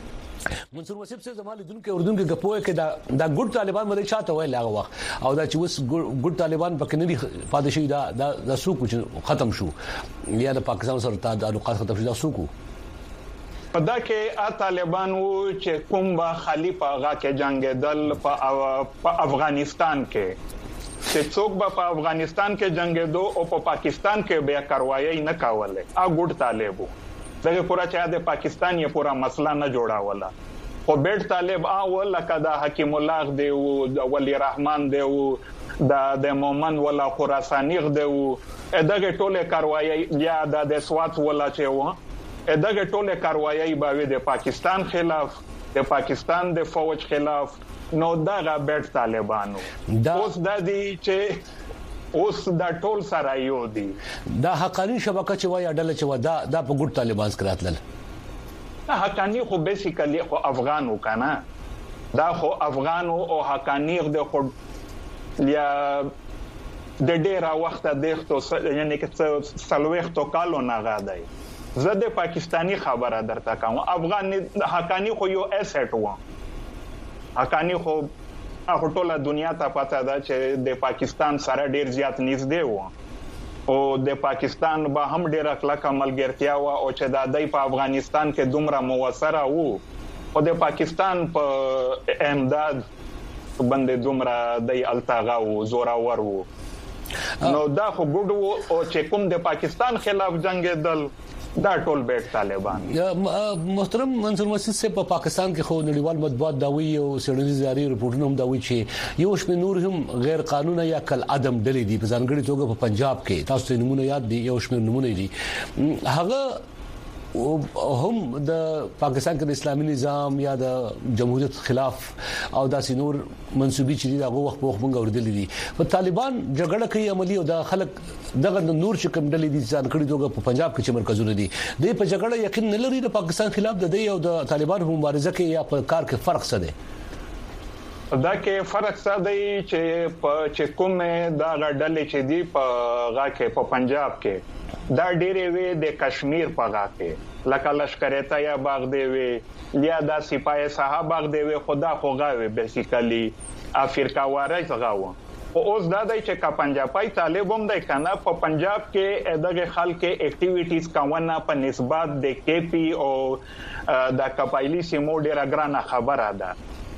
منصور مسعود صاحب زموږ لیدونکو اردن کې غپوي کې دا ګډ طالبان باندې چاته وای لاغه وخت او دا چې وس ګډ طالبان پکې نه دي پادشي دا سوق ختم شو یا د پاکستان سره تعلقات ختم شو دا سوق په دا کې طالبانو چې کوم با خلیفہ هغه کې جنگیدل په افغانستان کې چې څوک په افغانستان کې جنگیدو او په پاکستان کې بیا کاروایی نه کاوله ا ګډ طالبو دغه پورا چې د پاکستان یې پورا مسله نه جوړاوله خو بیٹ طالب اول لکه د حکیم الله دی او ولی رحمان دی او د مومن ولا خراسانی دی او دغه ټوله کاروایی یا د سوات ولا چې و دغه ټوله کاروایی به د پاکستان خلاف د پاکستان د فوج خلاف نو دغه بیٹ طالبانو اوس د دې چې اوس دا ټول سره یو دي دا حقانی شبکه چې وای اډل چې ودا دا په ګډ طالبان سکراتل حقانی خو بیسیکلی خو افغانو کنه دا خو افغانو او حقانی د خو یا د ډیره وخت دغه یعنی چې سلويختو کالو نه غاډای زه د پاکستانی خبره درته کوم افغان حقانی خو یو اسټ و حقانی خو ټوله دنیا ته پته ده چې د پاکستان سره ډیر زیات نږدې و او د پاکستان به هم ډیر کلکه ملګرتیا و او چې د دای په افغانستان کې دومره موثره وو او د پاکستان په امداد باندې دومره د التاغا او زوراور وو نو دا خو ګډ وو او چې کوم د پاکستان خلاف جنگیدل دا ټول بیٹ طالبان. محترم منصور مسعود صاحب په پاکستان کې خو نړیوال مطبوعات داوی او سړنیز جاری رپورټونه هم داوی چې یو شمه نور هم غیر قانوني یا کل عدم ډلې دي په ځانګړي توګه په پنجاب کې تاسو ته نمونه یاد دي یو شمه نمونه دي هغه هم د پاکستان کې د اسلامي نظام یا د جمهوریت خلاف او داسې نور منسوبي چې دغه وخت په وخت اوردل دي په طالبان جګړه کوي عملی او د خلک دغه نور چې کوم ډلې دي ځان کړي دوه په پنجاب کې چې مرکزونه دي د په جګړه یقین نه لري د پاکستان خلاف د دی او د طالبان په مبارزه کې یا په کار کې فرق څه دی دا کې فرق څه دی چې کومه دا غډلې چې دی په غا کې په پنجاب کې دا ډېرې وی د کشمیر په غا کې لکه لشکریتا یا باغ دی وی یا د سپای صاحب باغ دی وی خدا خو غا وی بیسیکلی افریقا واره څنګه و او اوس دا دی چې کا پنجابي طالب هم دی کنه په پنجاب کې دغه خلک اکټیویټیز کوونه په نسبت د کې پی او د قبایلی سیمو ډیره ګرانه خبره ده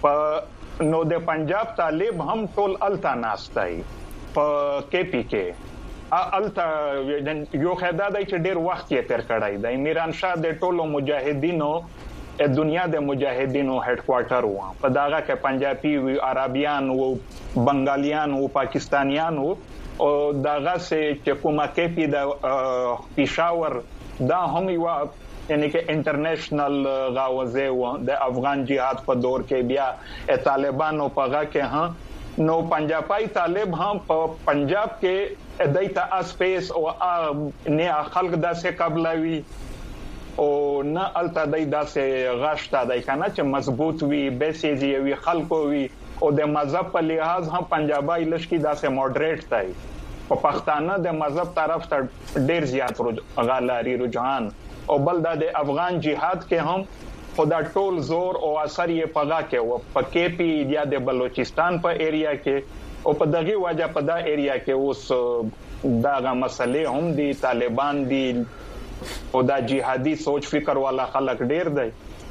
په نو د پنجاب طالب هم ټول التا ناستای په کې پی کې التا یو خدای دی چې ډیر وخت یې تیر کړی دی میران شاه د ټولو مجاهدینو دنیا د مجاهدینو هډ کوارټر و په داغه کې پنجابي وی عربيان او بنگالیان او پاکستانیان او داغه چې کومه کې پی د پېښور دا هم یو یعنی کې انټرنیشنل غاوزه و د افغان جهاد په دور کې بیا طالبانو په غا کې ها نو پنجابي طالب هم په پنجاب کې دایته اسپیس او نه خلق داسې قبلوي او نه الته دای داسې غشته دای کنه چې مضبوط وي بیسیزي وي خلکو وي او د مذهب په لحاظ هم پنجابي لشکي داسې موډریټ دی په پښتانه د مذهب طرف ته ډیر زیات غالاري رجحان او بل د افغان جهاد کې هم خدا ټول زور او اثر یې پغا کې و په کې پی یا د بلوچستان په ایریا کې او په دغه وجه په دا ایریا کې اوس داغه مسلې هم دي طالبان دي او دا جهادي سوچ فکر والا خلک ډیر دی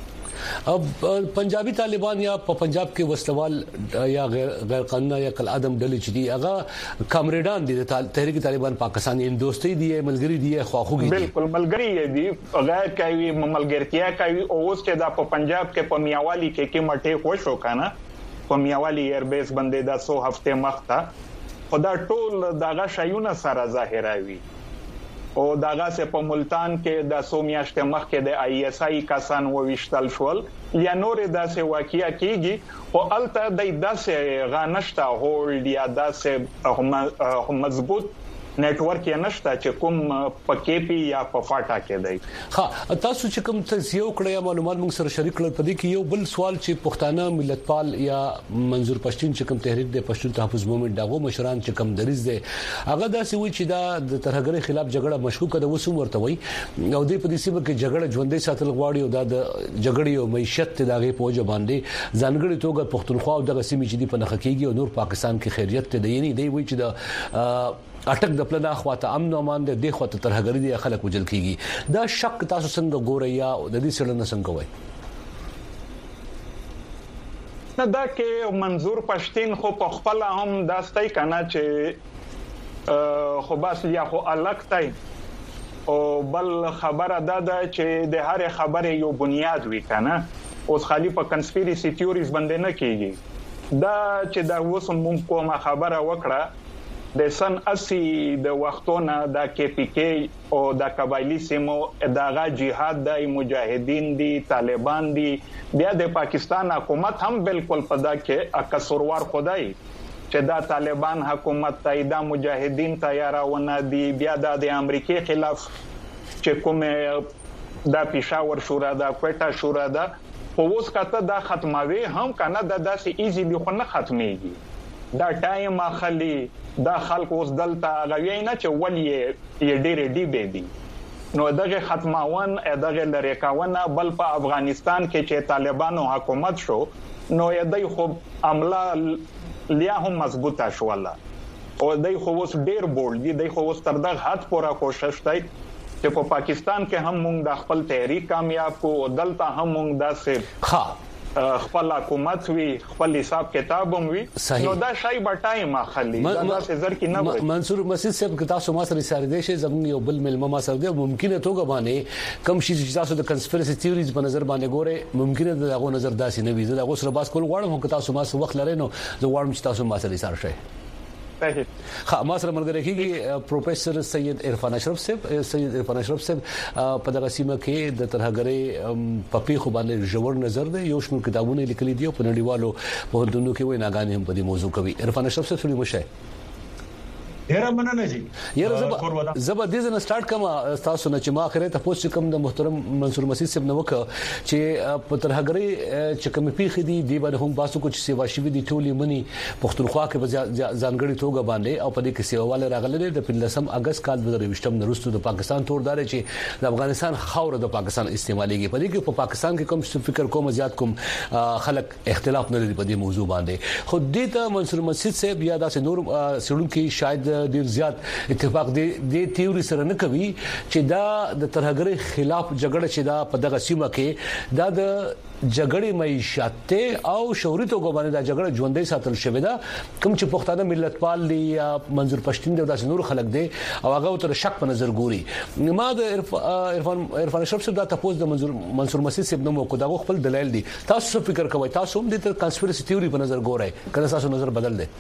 اب پنجابی طالبان یا په پنجاب کې وسلوال یا غیر قانوني یا کل ادم ډلې چې دي هغه کامریډان دي د تحریک طالبان پاکستان دوستي دي ملګری دي خواخوږي دي بالکل ملګری دي غیر کوي ملګرتیا کوي او اوس چې دا په پنجاب کې په میاوالی کې مټه خوشو کنه په میاوالی ایربیس باندې د 100 هفته مخته خدا ټول دغه شایونه سره ظاهروي او داغه سه په ملتان کې د سومیاشت مخ کې د آی اس آی کسان وویشتل شول یا نور داسې واقعیا کیږي او الته د داسې غانشتا هولډ یا داسې مضبوط نتورک یې نشته چې کوم په کې پی یا په فاټا کې دی ها تاسو چې کوم تاسو کړی معلومات موږ سره شریک کړل پدې کې یو بل سوال چې پښتانه ملتپال یا منظور پښتون چې کوم تحریک د پښتون تحفظ موومېنټ دغه مشران چې کوم دریز دي هغه داسې وی چې دا د ترهګرۍ خلاف جګړه مشکوکه ده وسوم ورته وي او د په دې سیمه کې جګړه ژوندۍ ساتل غواړي او د جګړې او معیشت دغه په وجه باندې ځانګړي توګه پښتونخوا او دغه سیمه چې دی په نخ کېږي او نور پاکستان کې خیریت ته دی نه دی وی چې د اټک د پلان اخواته امن او امان د خواته ترهګری دي خلک وجل کیږي دا شک تاسو څنګه ګورئ یا د دې سره نه څنګه وای نه دا کې منظور پښتين خو په خپل هم داستای کنه چې خو بس یا خو الګتای او بل خبره ده چې د هر خبره یو بنیاد وی کنه اوس خالی په کنسپیریسی تیوریز باندې نه کیږي دا چې دا اوس موږ کومه خبره وکړه د سن 80 د وختونه د کې پی کې او د قبایلی سیمو دغه جهاد د مجاهدین دي طالبان دي بیا د پاکستان حکومت هم بالکل پدا کې اکثروار خدای چې دا طالبان حکومت تایدا مجاهدین تیارونه دي بیا د امریکای خلاف چې کومه د پېښور شورا د کوټا شورا د اوس کته د ختموي هم کنه د داسې ایزیلی خو نه ختميږي دا ټایم اخلي دا خلک اوس دلته غوي نه چې ولې ډېر دی به دي نو دغه ختماون دغه لری کاونه بل په افغانستان کې چې طالبانو حکومت شو نو دای خو عمله لیا هم مضبوطه شواله او دای خو اوس ډېر بولد دي دای خو اوس تر دغه حد پورا کوشش کوي چې په پاکستان کې هم موږ د خپل تحریک کامیاب کو او دلته هم موږ داسې خپل حکومت وی خپل حساب کتاب هم وی نو دا شای بټای ما خلی دا څه زر کې نه وي منصور مسجد صاحب که تاسو ما سره سره دي چې زموږ یو بل ملما ما سره دی ممکنه توګه باندې کم شي چې تاسو د کنسپیرسی تیوریز په نظر باندې ګوره ممکنه دغه نظر داسې نه وي زه دغه سره باس کول غواړم که تاسو ما سره وخت لرئ نو زه غواړم چې تاسو ما سره سره شئ خا ما سره ملګری کیږي پروفیسور سید عرفان اشرف صاحب په دغه سیمه کې د ترهګرۍ په پیښو باندې ژور نظر دی یو شمېر کتابونه لیکلي دي په نړیوالو پوهنتونونو کې ویناګانې هم په دې موضوع کوي عرفان اشرف صاحب سړي مشه ډیر مننه جی یاره زبردست نه سٹارټ کما تاسو نه چې ما اخره ته پوښتنه کوم د محترم منصور مسیح صاحب نو وک چې په ترهګری چې کوم پیخي دي دی باندې هم باسو کو چې سیوا شوی دي ټولي منی پښتونخوا کې ځانګړي توګه باندې او په دې کې سیواله راغله د 15 اگست کال 2020 نورستو د پاکستان توردار چې د افغانستان خاور د پاکستان استعماليږي په دې کې په پاکستان کې کوم فکر کوم زیات کوم خلک اختلاف نه لري په دې موضوع باندې خو دې ته منصور مسیح صاحب یا د نور سړون کې شاید ډیر زیات اتفاق دی تیوري سره نه کوي چې دا د ترهګری خلاف جګړه چې دا په دغه سیمه کې دا د جګړې معیشت او شعوري توګه باندې دا جګړه ژوندۍ ساتل شوې ده کوم چې پښتانه ملتپال دي یا منظور پښتون دي داس نور خلک دي او هغه تر شک په نظر ګوري ما د عرفان اشرف صاحب دا تاسو د منصور مسیح صاحب نوم کو دا خپل دلایل دي تاسو فکر کوئ تاسو هم د کانسپیرسي تیوري په نظر ګورئ کله تاسو نظر بدل دي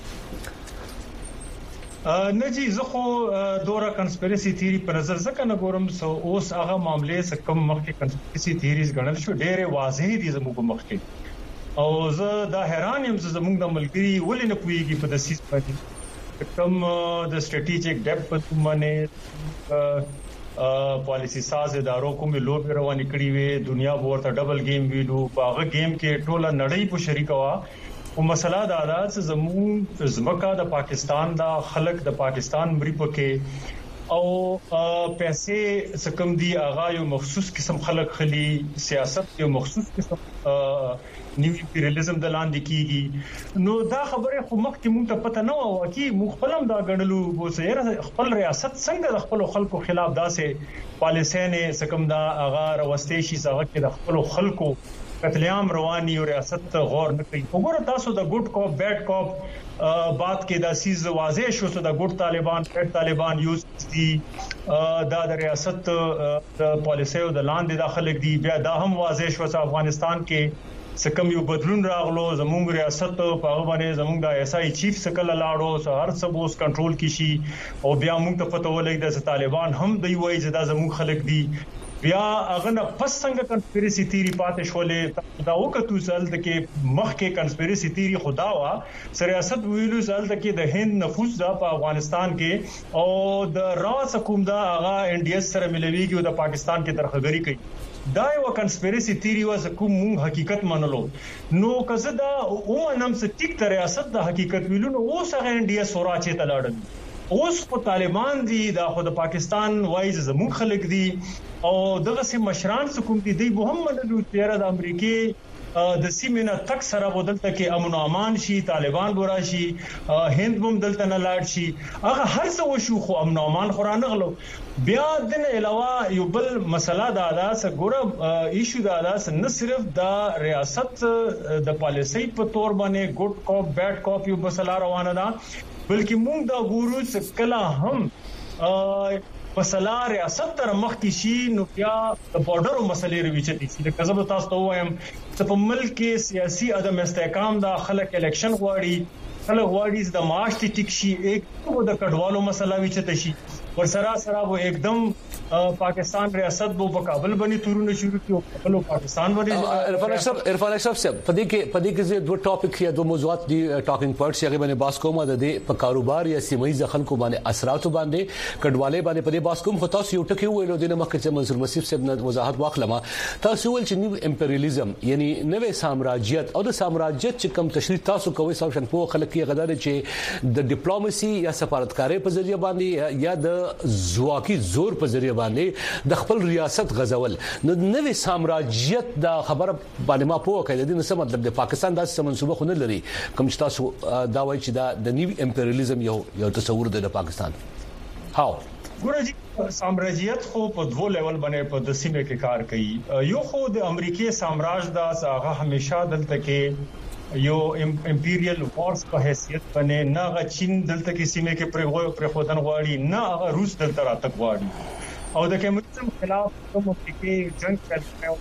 نه جی زه خو دوره کنسپیرسي تھیوري پر نظر ځکه نه ګورم سو اوس هغه معاملې څخه کم مخکې کنسپیرسي تھیوریز غنل شو ډېره واضح دي زموږ مخکې او زه دا حیران یم چې زموږ د ملګری ولې نه پويږي په داسې باندې کم د سټریټیجیک ډیپث باندې پالیسی ساز ادارو کوم لوب رواني کړی وي دنیا ورته ډبل گیم ویلو باغه گیم کې ټوله نړۍ په شریک وا او مسله دا ده چې زموږ زمکا د پاکستان دا خلک د پاکستان مری پکې او پیسې سکم دی اغا یو مخصوص قسم خلک خلی سیاست یو مخصوص قسم نیو امپریالیزم د لاندې کیږي نو دا خبره خو مخکې مونږ ته پته نه و چې مونږ خپلم دا غنلو وسه خپل ریاست څنګه د خپل خلکو خلاف داسې پالیسۍ سکم دا اغا روستې شي څنګه کې د خپل خلکو قتلیام رواني او ریاست غور نه کوي وګوره تاسو د ګډ کاپ بیډ کاپ بات کې د سیز واضح شو چې د ګډ طالبان بیډ طالبان یوز دي د ریاست د پالیسۍ او د لاندې داخلك دي بیا دا هم واضح شو چې افغانستان کې سکم یو بدلون راغلو زموږ ریاست په هغه باندې زموږ د ایس آی چیف سکل لاړو هر څه بوس کنټرول کیشي او بیا موږ ته پته ولګي د طالبان هم دی وایي چې دا زموږ خلک دي بیا هغه نه پس څنګه کنسپیرسي تھیوري پاتې شولې دا وکړو سل د کې مخ کې کنسپیرسي تھیوري خدا وا سیاست ویلو سل د کې د هند نفوذ دا په افغانستان کې او د راس حکومت دا هغه انډیس سره ملويږي او د پاکستان کې ترخګری کوي دا یو کنسپیرسي تھیوري واز کوم حقیقت منلو نو کزه دا او نم څه ټیک تر ریاست د حقیقت ویلو نو اوس هغه انډیس وراچې تلاړل اوس په طالبان دي دا خو د پاکستان وایز زموږ خلک دي او دغه سي مشران حکومت دي محمد لوتیرا د امریکای د سیمینه تک سره بدلته کې امن او امان شي طالبان ګورا شي هند هم دلته نه لاړ شي هغه هر څه وشو خو امن او امان خورانه غلو بیا د علاوه یو بل مسله دا ده چې ګوره ایشو دا ده نه صرف د ریاست د پالیسۍ په تور باندې ګډ کاپ بیډ کاپ یو مسله روانه ده بلکې موږ دا ګورو چې کله هم مسله ریاست تر مخ کې شي نو بیا د بارډرو مسلې رويچتي چې کزب تاسو ته وایم چې په ملک کې سیاسي عدم استحکام دا خلک الیکشن غواړي خلک غواړي د معاش ټیک شي یک د کډوالو مسله ویچته شي ورسره سره وو एकदम پاکستان ریاست بو په کابل باندې تورونه شروع کیو په پاکستان باندې عرفان اشرف پدې کې دوه ټاپک یا دوه موضوعات دي ټاکینګ پوینټس هغه باندې باس کومه د په کاروبار یا سیمایي ځخلکو باندې اثرات باندې کډواله باندې پدې باس کوم خو تاسو یو ټکی ویلو د مخکې چې منصور مسیح صاحب نه وضاحت واخلم تاسو ول چې نیو امپریالیزم یعنی نوې سامراجیت او د سامراجیت چې کم تشریح تاسو کوي ساوشن په خلک کې غدار چې د ډیپلوماسي یا سفارتکارۍ په ذریعہ باندې یا د زواکی زور په ذریعہ باندې د خپل ریاست غزول نو نوې سامراجیت دا خبره باندې ما پوه کړی د دې څه مطلب د پاکستان داسې منسوبه خو نه لري کوم چې تاسو دا وایي چې دا د نیو امپریالیزم یو تصور دی د پاکستان هاو ګورئ سامراجیت خو په دوه لیول باندې په د سیمه کې کار کوي یو خو د امریکای سامراج دا هغه همیشه دلته کې یو امپیریل فورس په حیثیت باندې نه غ چین دلته کې سیمه کې پر خودن غواړي نه هغه روس دلته راته غواړي او د کمونیزم خلاف کوم کې جنگ کوي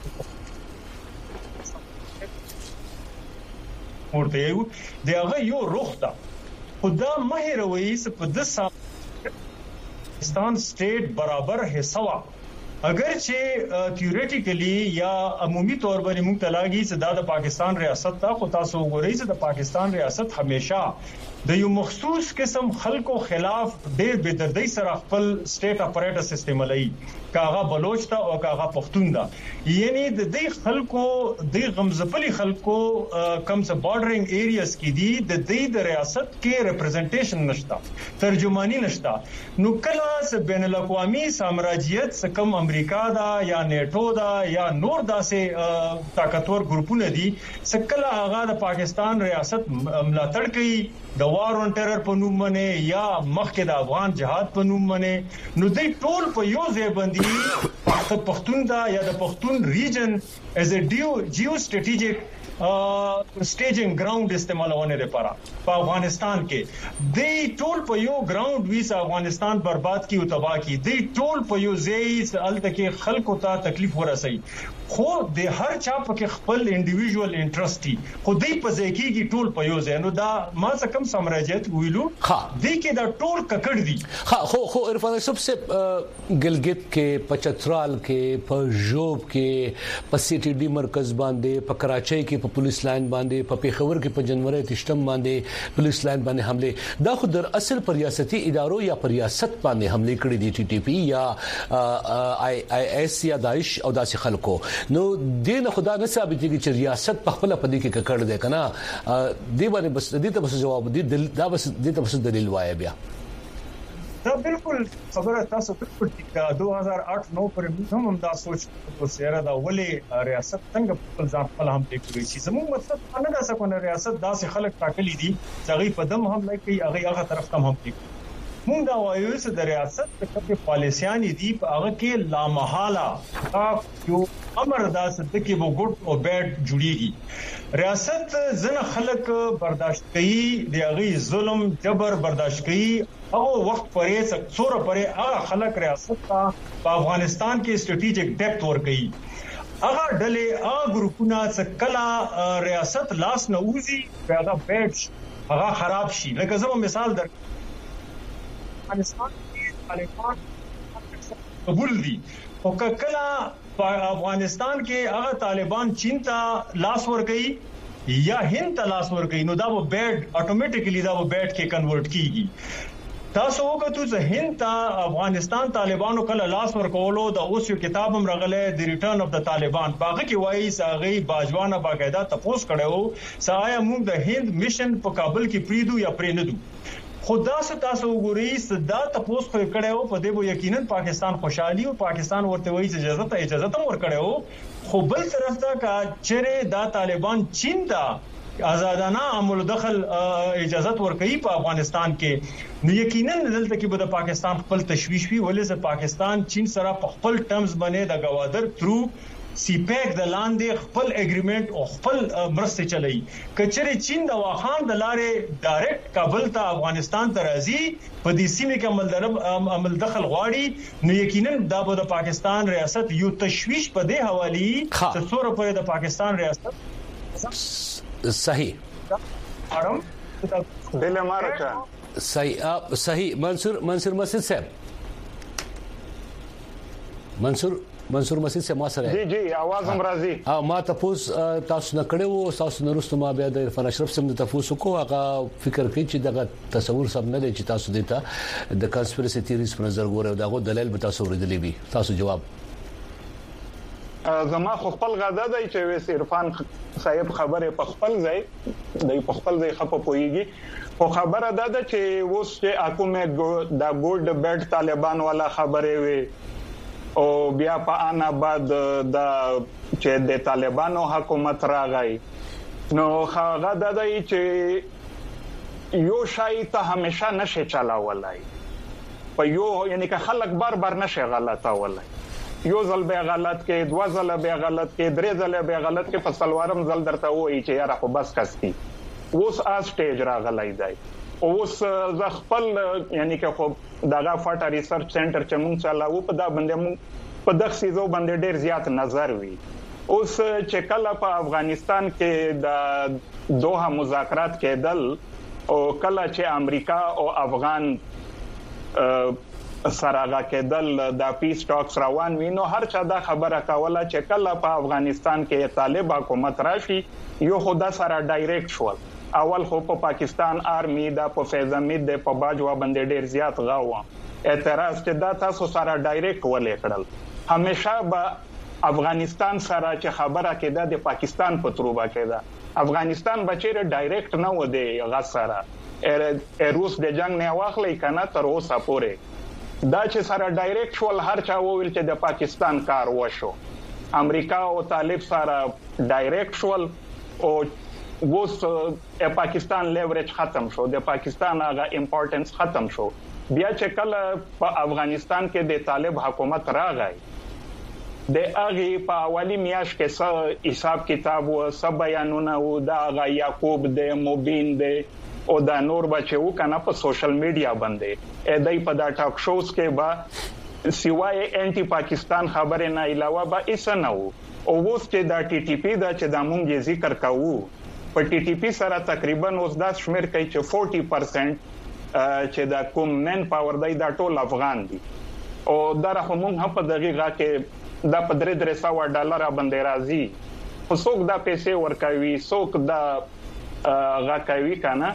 ورته یو د هغه یو روخ ده خدا مهروي په د پاکستان سټیټ برابر حصہ اگر چې تیوریټیکلی یا عمومي تور باندې موږ تلاګي چې د پاکستان ریاست ته خو تاسو وګورئ چې د پاکستان ریاست همیشه د یو مخصوص قسم خلکو خلاف ډېر بېدردۍ سره خپل سټیټ اپریټس استعمالي کاغه بلوچ ته او کاغه پښتون دا یعنی د دې خلکو د غمزپلي خلکو کم څه بارډرینګ ایریاز کې دي د دې د ریاست کې ریپرزنټیشن نشته ترجمانی نشته نو کله بین الاقوامي سامراجیت کم امریکا دا یا نیټو دا یا نور داسې طاقتور ګروپونه دي سکه هغه د پاکستان ریاست ملاتړ کوي د وار اون ټیرر په نوم باندې یا مخکې د افغان جهاد په نوم باندې نو دوی ټول په یو ځای باندې پښتون دا یا د پښتون ریجن as a جیو سټریټیجیک سټیجینګ ګراوند استعمالونه لپاره په افغانستان کې د ټول په یو ګراوند ویس افغانستان برباد کی او تباہ کی د ټول په یو ځای الته کې خلکو ته تکلیف ورسي خو د هر چا په خپل انډیویډوال انټرست دي خو دې په ځای کې ټول په یو ځای نو دا ما څه کم سامراجیت ویلو دې کې دا ټول ککړ دي خو عرفان صاحب سے ګلګت کې پچترال کې په جوب کې په سی ټي ډي مرکز باندې په کراچۍ کې په پولیس لاین باندې په پیښور کې په جنوري تشتم باندې پولیس لاین باندې حمله دا خو در اصل پر ریاستي ادارو یا پر ریاست باندې حمله کړې دي ټي ټي پی یا آی ایس یا داعش او داسې خلکو نو دین خدا نه ثابتېږي چې ریاست په خپل پدې کې ککړ دی کنه دی باندې بس دې ته بس جواب دی دا بس دې ته بس دلیل وایي بیا دا بالکل خبره تاسو بالکل ټیک 2008-9 پر هم دا سوچ او سیاره دا ولې ریاست څنګه خپل ځان خپل هم کوي چې زموږ مطلب نه دا څنګه ریاست داسې خلک ټاکلي دي چې هغه په دم هم لکه هغه طرف هم کوي موږ دا وایو چې د ریاست په کومه پالیسيان دي په هغه کې لامحاله یو امر داس د کې وو ګډ او بیډ جوړیږي ریاست زنه خلک برداشت کوي د هغه ظلم جبر برداشت کوي او وخت پرې څوره پرې هغه خلک ریاست په افغانستان کې سټریټیجیک ډیپث ور کوي هغه ډلې هغه ګروپونه چې کله ریاست لاس نه وځي هغه بیډ هغه خراب شي لکه زموږ مثال در افغانستان کې طالبان قبول دي او کله په افغانستان کې هغه طالبان چین ته لاس ور کوي یا هند ته لاس ور کوي نو دا و بیډ اتوماتیکلی دا و بیډ کې کنورټ کیږي تاسو وګورئ چې هند ته افغانستان طالبانو کله لاس ور کولو د اوس یو کتاب هم راغله د ریټرن اف د طالبان باغه کې وایي ساغي باجوانه باقاعده تپوس کړو سایا موږ د هند میشن په کابل کې پریدو یا پرېندو خدا سے تاسو وګورئ صدا تاسو خو کړهو په دې وو یقینا پاکستان خوشحالي او پاکستان ورته وایي چې اجازه هم ورکړو خو بل طرف ته کا چیرې دا طالبان چین ته آزادانه عمل دخل اجازه ورکړي په افغانستان کې نو یقینا دلته کې به د پاکستان خپل تشویش وی ولې چې پاکستان چین سره په خپل ټرمز باندې د گوادر تھرو سی پیک د لاندې خپل اګریمنت او خپل مرسته چلای کچره چین د واخان د لارې ډایرکټ کابل ته افغانستان ته راځي په دې سیمه کې عمل دخل غواړي نو یقینا دا به د پاکستان ریاست یو تشویش په دې حواله چې څوره پر د پاکستان ریاست صحیح دل مارکا صحیح منصور مسجد صاحب منصور مسجد سے ما سره جی आवाज هم راځي ما تاسو نه کړو تاسو نه رسته ما بیا د عرفان اشرف سم د تاسو کو هغه فکر کوي چې دغه تصور سم نه دی چې تاسو دیتا د کانسپیرسي تھیوریز په نظر ګوره دغه دلیل به تاسو ورېدلې وي تاسو جواب زما خپل غدا دی چې وس عرفان صاحب خبره په خپل ځای د په خپل ځای خپه پويږي خو خبره ده چې اوس چې حکومت د ګولډ بیډ طالبان والا خبره وي او بیا په ان بعد د چې د طالبانو حکومت راغی نو هغه د دې چې یو شای ته همیشه نشه چلاولای په یو یعنی که خلک بار نشه غلطه ولای یو ځل به غلط کې دوا ځل به غلط کې درې ځل به غلط کې په سلوارم ځل درته وایي چې یاره خو بس کستی اوس اس سټیج راغلی دی اوس ز خپل یعنی که خو دغه فاټا ریسرچ سنټر چې مونږ چلاو په دا باندې مونږ په دغه سیزو باندې ډیر زیات نظر وی اوس چې کله په افغانستان کې د دوه مذاکرات کېدل او کله چې امریکا او افغان سره کېدل د پیس ټاکس روان وي نو هر چا دا خبره کوله چې کله په افغانستان کې طالب حکومت راشي یو خدا سره ډایرکټ شول اول خو په پاکستان آرمي دا په فیض حمید د په باجوا باندې ډیر زیات غاوه اعتراض چې دا تاسو سره ډایرکټ ولې کړل همیشه به افغانستان سره چې خبره کېده د پاکستان په تروبه کېده افغانستان بچیره ډایرکټ نه و دی غسره روس د جنگ نه واخلې کنه تر اوسه پورې دا چې سره ډایرکټ شول هر چا وویل چې د پاکستان کار وشو امریکا او طالب سره ډایرکټ شول او ووس پاکستان لیوریج ختم شو د پاکستان هغه امپورټنس ختم شو بیا چې کله په افغانستان کې د طالب حکومت راغی د هغه په اولی میاش کې څه حساب کتاب او څه بیانونه او دا هغه یعقوب د مبین د او دا نور بچو کنه په سوشل میډیا باندې دای په دا ټاک شوز کې با سیوای انټي پاکستان خبره نه علاوه به اسنه او ووس چې دا ټي ټي پی دا چې د مونږ ذکر کوو په ټي ټي پی سره تقریبا اوس دا شمیر کوي چې 40% چې دا کوم من پاور دی دا ټول افغان دي او دا رقمون هم په دقیقه کې دا په $300 باندې راځي خو څوک دا پیسې ورکوي څوک دا غاکوي کنه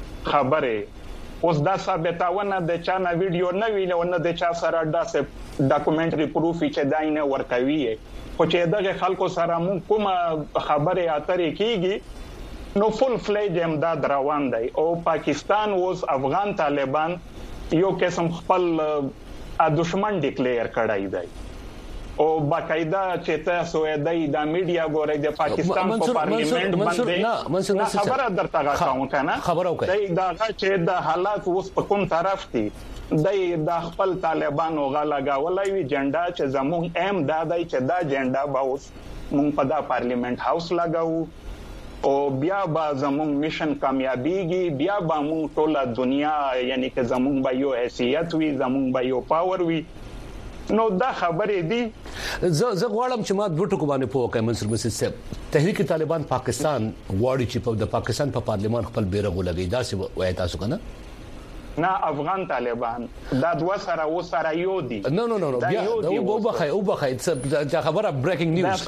خبره اوس دا ثابتاونه د چا نه ویډیو نه ویل او نه د چا سره داسې ډاکومنټري پروف چې داینه ورکوي خو چې دغه خلکو سره مون کومه خبره اترې کیږي نو فل فلیج امداد روان دی او پاکستان اوس افغان طالبان یو قسم خپل دشمن ډیکلیئر کړای دی او باقاعده چې تاسو د میډیا ګورئ د پاکستان په پارلیمنت باندې خبره درته راکوم کنه خبره وکړئ دا چې د حالات اوس په کوم طرف دي د خپل طالبانو غلاګولای وی جنډا چې زموږ ایم دادای چې دا جنډا به اوس مونږ په دا پارلیمنت هاوس لګاو او بیا به زموږ میشن کامیابیږي بیا به مونږ ټول دنیا یعنی چې زموږ به یو حیثیت وي زموږ به یو پاور وي نو دا خبرې دي زه غواړم چې ما دوه ټکو باندې پوښتنه منصور مسعود صاحب تحریک طالبان پاکستان غواړي چې د پاکستان په پارلیمان خپل بیرغ ولګي دا څه وایي تاسو کنه نه افغان طالبان دا دوه سره و سره یو دي نه بیا او بخای دا خبره بریکینګ نیوز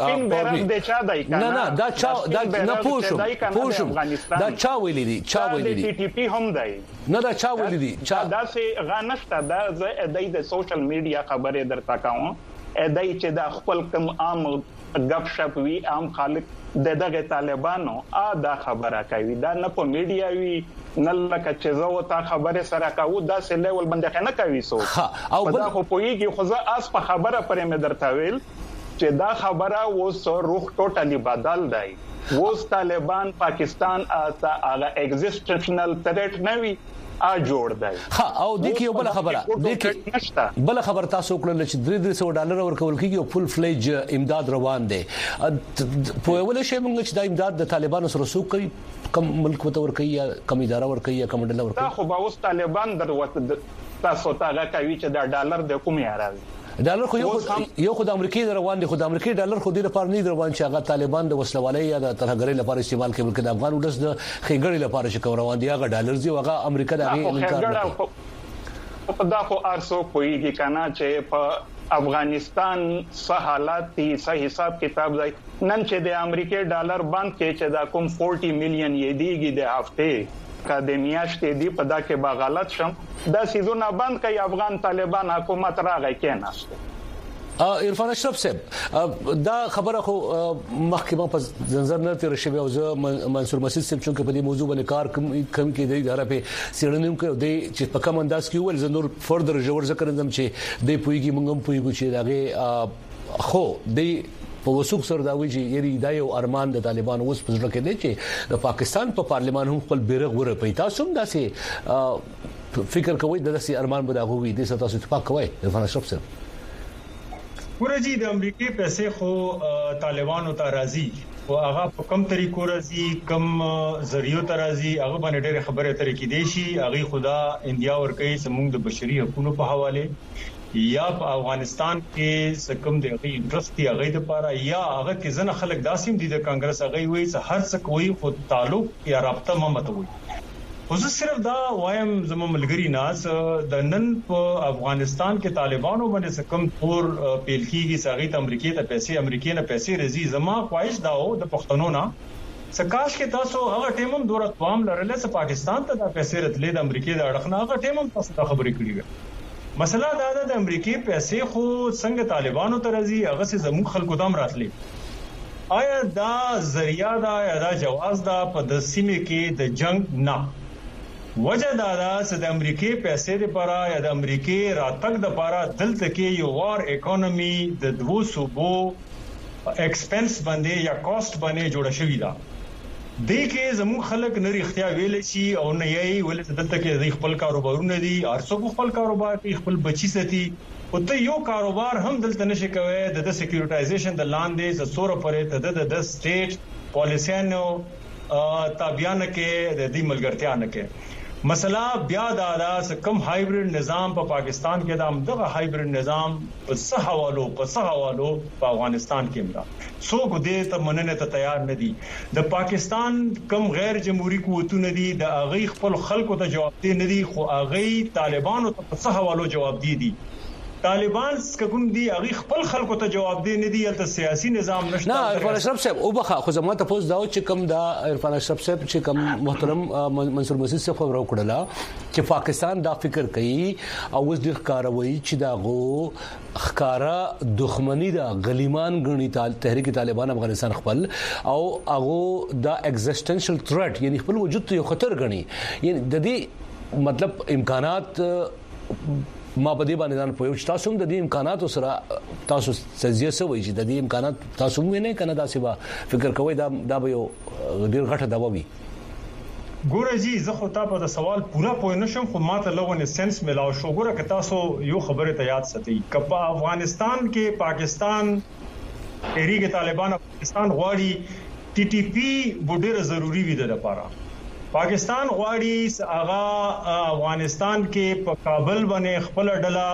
نه دا چا دا نه پوښوم دا چا ویلي دي ټي ټي پی هم دی نه دا چا ویلي دي چا دا سه غنښت دا د سوشل میډیا خبره درته کوم دای چې د خپل کم عام غب شپ وی عام خلک دغه طالبانو دا خبره کوي دا نه په میډیا وی نه لکه چې زه وتا خبره سره کوو دا سه لیول باندې نه کوي سو او دا خو پویږي خو زه اس په خبره پرې مې درته ویل چې دا خبره وس روح ټوټلی بدل دی وس طالبان پاکستان هغه ایگزیسټنشنل تھریټ نه وی جوړ دی او د کیو بل خبر تاسو کړل چې $300 ورکول کیږي او فل فلیج امداد روان دي په ول شي موږ چې د امداد د طالبانو سره سوق کوي کم ملک وته ور کوي یا کم اداره ور کوي یا کم ډله ور کوي دا خو به اوس طالبان تاسو ته کوي چې دا ډالر د کومه راځي ډالر خو یو خو د امریکای روان دي خو د امریکای ډالر خو د لپاره نه روان چې هغه طالبان د وسلوالۍ یا د ترهګرۍ لپاره استعمال کوي بلکې د افغان ولس د خېګړې لپاره چې روان دي هغه ډالر دی هغه امریکا د هغه انکار نه کوي په دا خو ارسو کوي کنه چې په افغانستان څه حالات دي څه حساب کتاب دی نن چې د امریکای ډالر باندې کې چې دا کوم 40 میلیون یې دیږي د هفته اکادمیاشتې دی په دا کې با غلط شم دا سيزونه بند کوي افغان طالبان حکومت راغی کېناست عرفان اشرف صاحب دا خبره خو محکمه په ځنځیر نه تیر شوی او زه منصور مسعود صاحب چې په دې موضوع باندې کار کم کې دی اداره په سیړنیم کې دی چې په کوم انداز کې ول زه نور فردر جوړ ذکر کوم چې دی پویږي مونږ پویږو چې داغه خو دی په وسوق سره دا ویجی یری دا یو ارمان د طالبانو اوس په ځل کې دی چې د پاکستان په پارلیمان هم خپل بیرغ ور پېتا سم داسې فکر کوي داسې ارمان به دا غوي د تاسو اتفاق کوي عرفان اشرف صاحب ورجی د امریکای پیسې خو طالبانو ته راځي او هغه په کوم طریقو راځي کوم ذریعہ ته راځي هغه باندې ډېر خبره ترې کې دي شي هغه خدا انډیا ور کوي سمون د بشري حقوقو په حواله یا په افغانستان کې سکم دی غي انټرست دی غي د لپاره یا هغه کې ځنه خلک داسیم دي د کانګرس هغه وایي چې هر څه کوي خو تعلق یا رابطه ممته وي خو صرف دا وایم زمو ملګری ناس د نن په افغانستان کې طالبانو باندې سکم تور پیل کیږي ساغي ته امریکای ته پیسې امریکای نه پیسې رزي زما خواهش دا او د پښتنو نه سکاش کې تاسو هغه ټیم هم دوره توام لرله چې پاکستان ته د پیسې راتلې د امریکای د اړخنه هغه ټیم هم تاسو ته خبرې کړې وي. مسله دا ده د امریکای پیسې خو څنګه طالبانو ته راځي هغه سي زموږ خلکو دم راتلې. آیا دا ذریعہ دا یا دا جواز دا په د سیمه کې د جنگ نه وجه دا ده چې د امریکای پیسې لپاره یا د امریکای راتګ د لپاره دلته کې یو وار اکانومي د دوه صوبو ایکسپنس باندې یا کاست باندې جوړه شوې ده. د کې زموږ خلک نه اختیار ویل شي او نه یې ول دلته کې د خپل کاروبارونه دي ارڅو خپل کاروبار کې خپل بچی ساتي او ته یو کاروبار هم دلته نشي کوي د سکیورټایزیشن د لاندې ز سور پرې ته د سټیټ پالیسیانو تابعانه کې د دې ملګرتیا نه کې مسله بیا دا کم هایبرید نظام په پاکستان کې د دغه هایبرید نظام په صحوالو په افغانستان کې مرا څوک دې ته مننه ته تیار نه دي. د پاکستان کم غیر جمهوریت قوتونه دي د اغي خپل خلکو ته جواب دي نه دي خو اغي طالبانو ته په صحوالو جواب دي. طالبان کوم دي اغي خپل خلکو ته جواب دي نه دي ته سیاسي نظام نشته. نه عرفان اشرف صاحب او بخا خو زما ته پوز داو چې کوم دا عرفان اشرف صاحب چې کوم محترم منصور مسعود صاحب خبرو کړله چې پاکستان دا فکر کوي او اوس د کاروي چې دا غو خکارا دښمنی دا غلیمان غنی تحریک طالبان افغانستان خپل او هغه دا ایگزیسټنشل تھریټ یعنی خپل وجود ته یو خطر غنی یعنی د دې مطلب امکانات ما په دې باندې ځان پوهیږم تاسو هم د دې امکانات سره تاسو سزیه سوي چې د دې امکانات تاسو هم نه کنه دا سبا فکر کوئ دا به یو ډیر غټه دوا وي. ګوره جی زه خو تاسو د سوال پورا پوه نشم خو ماته لغونه سنس ملاو شو. ګوره که تاسو یو خبره ته یاد ساتئ کپا افغانستان کې پاکستان تحریک طالبان افغانستان غواړي ټي ټي پی ډیره ضروری وي د لپاره. پاکستان غواړي هغه افغانستان کې په کابل باندې خپل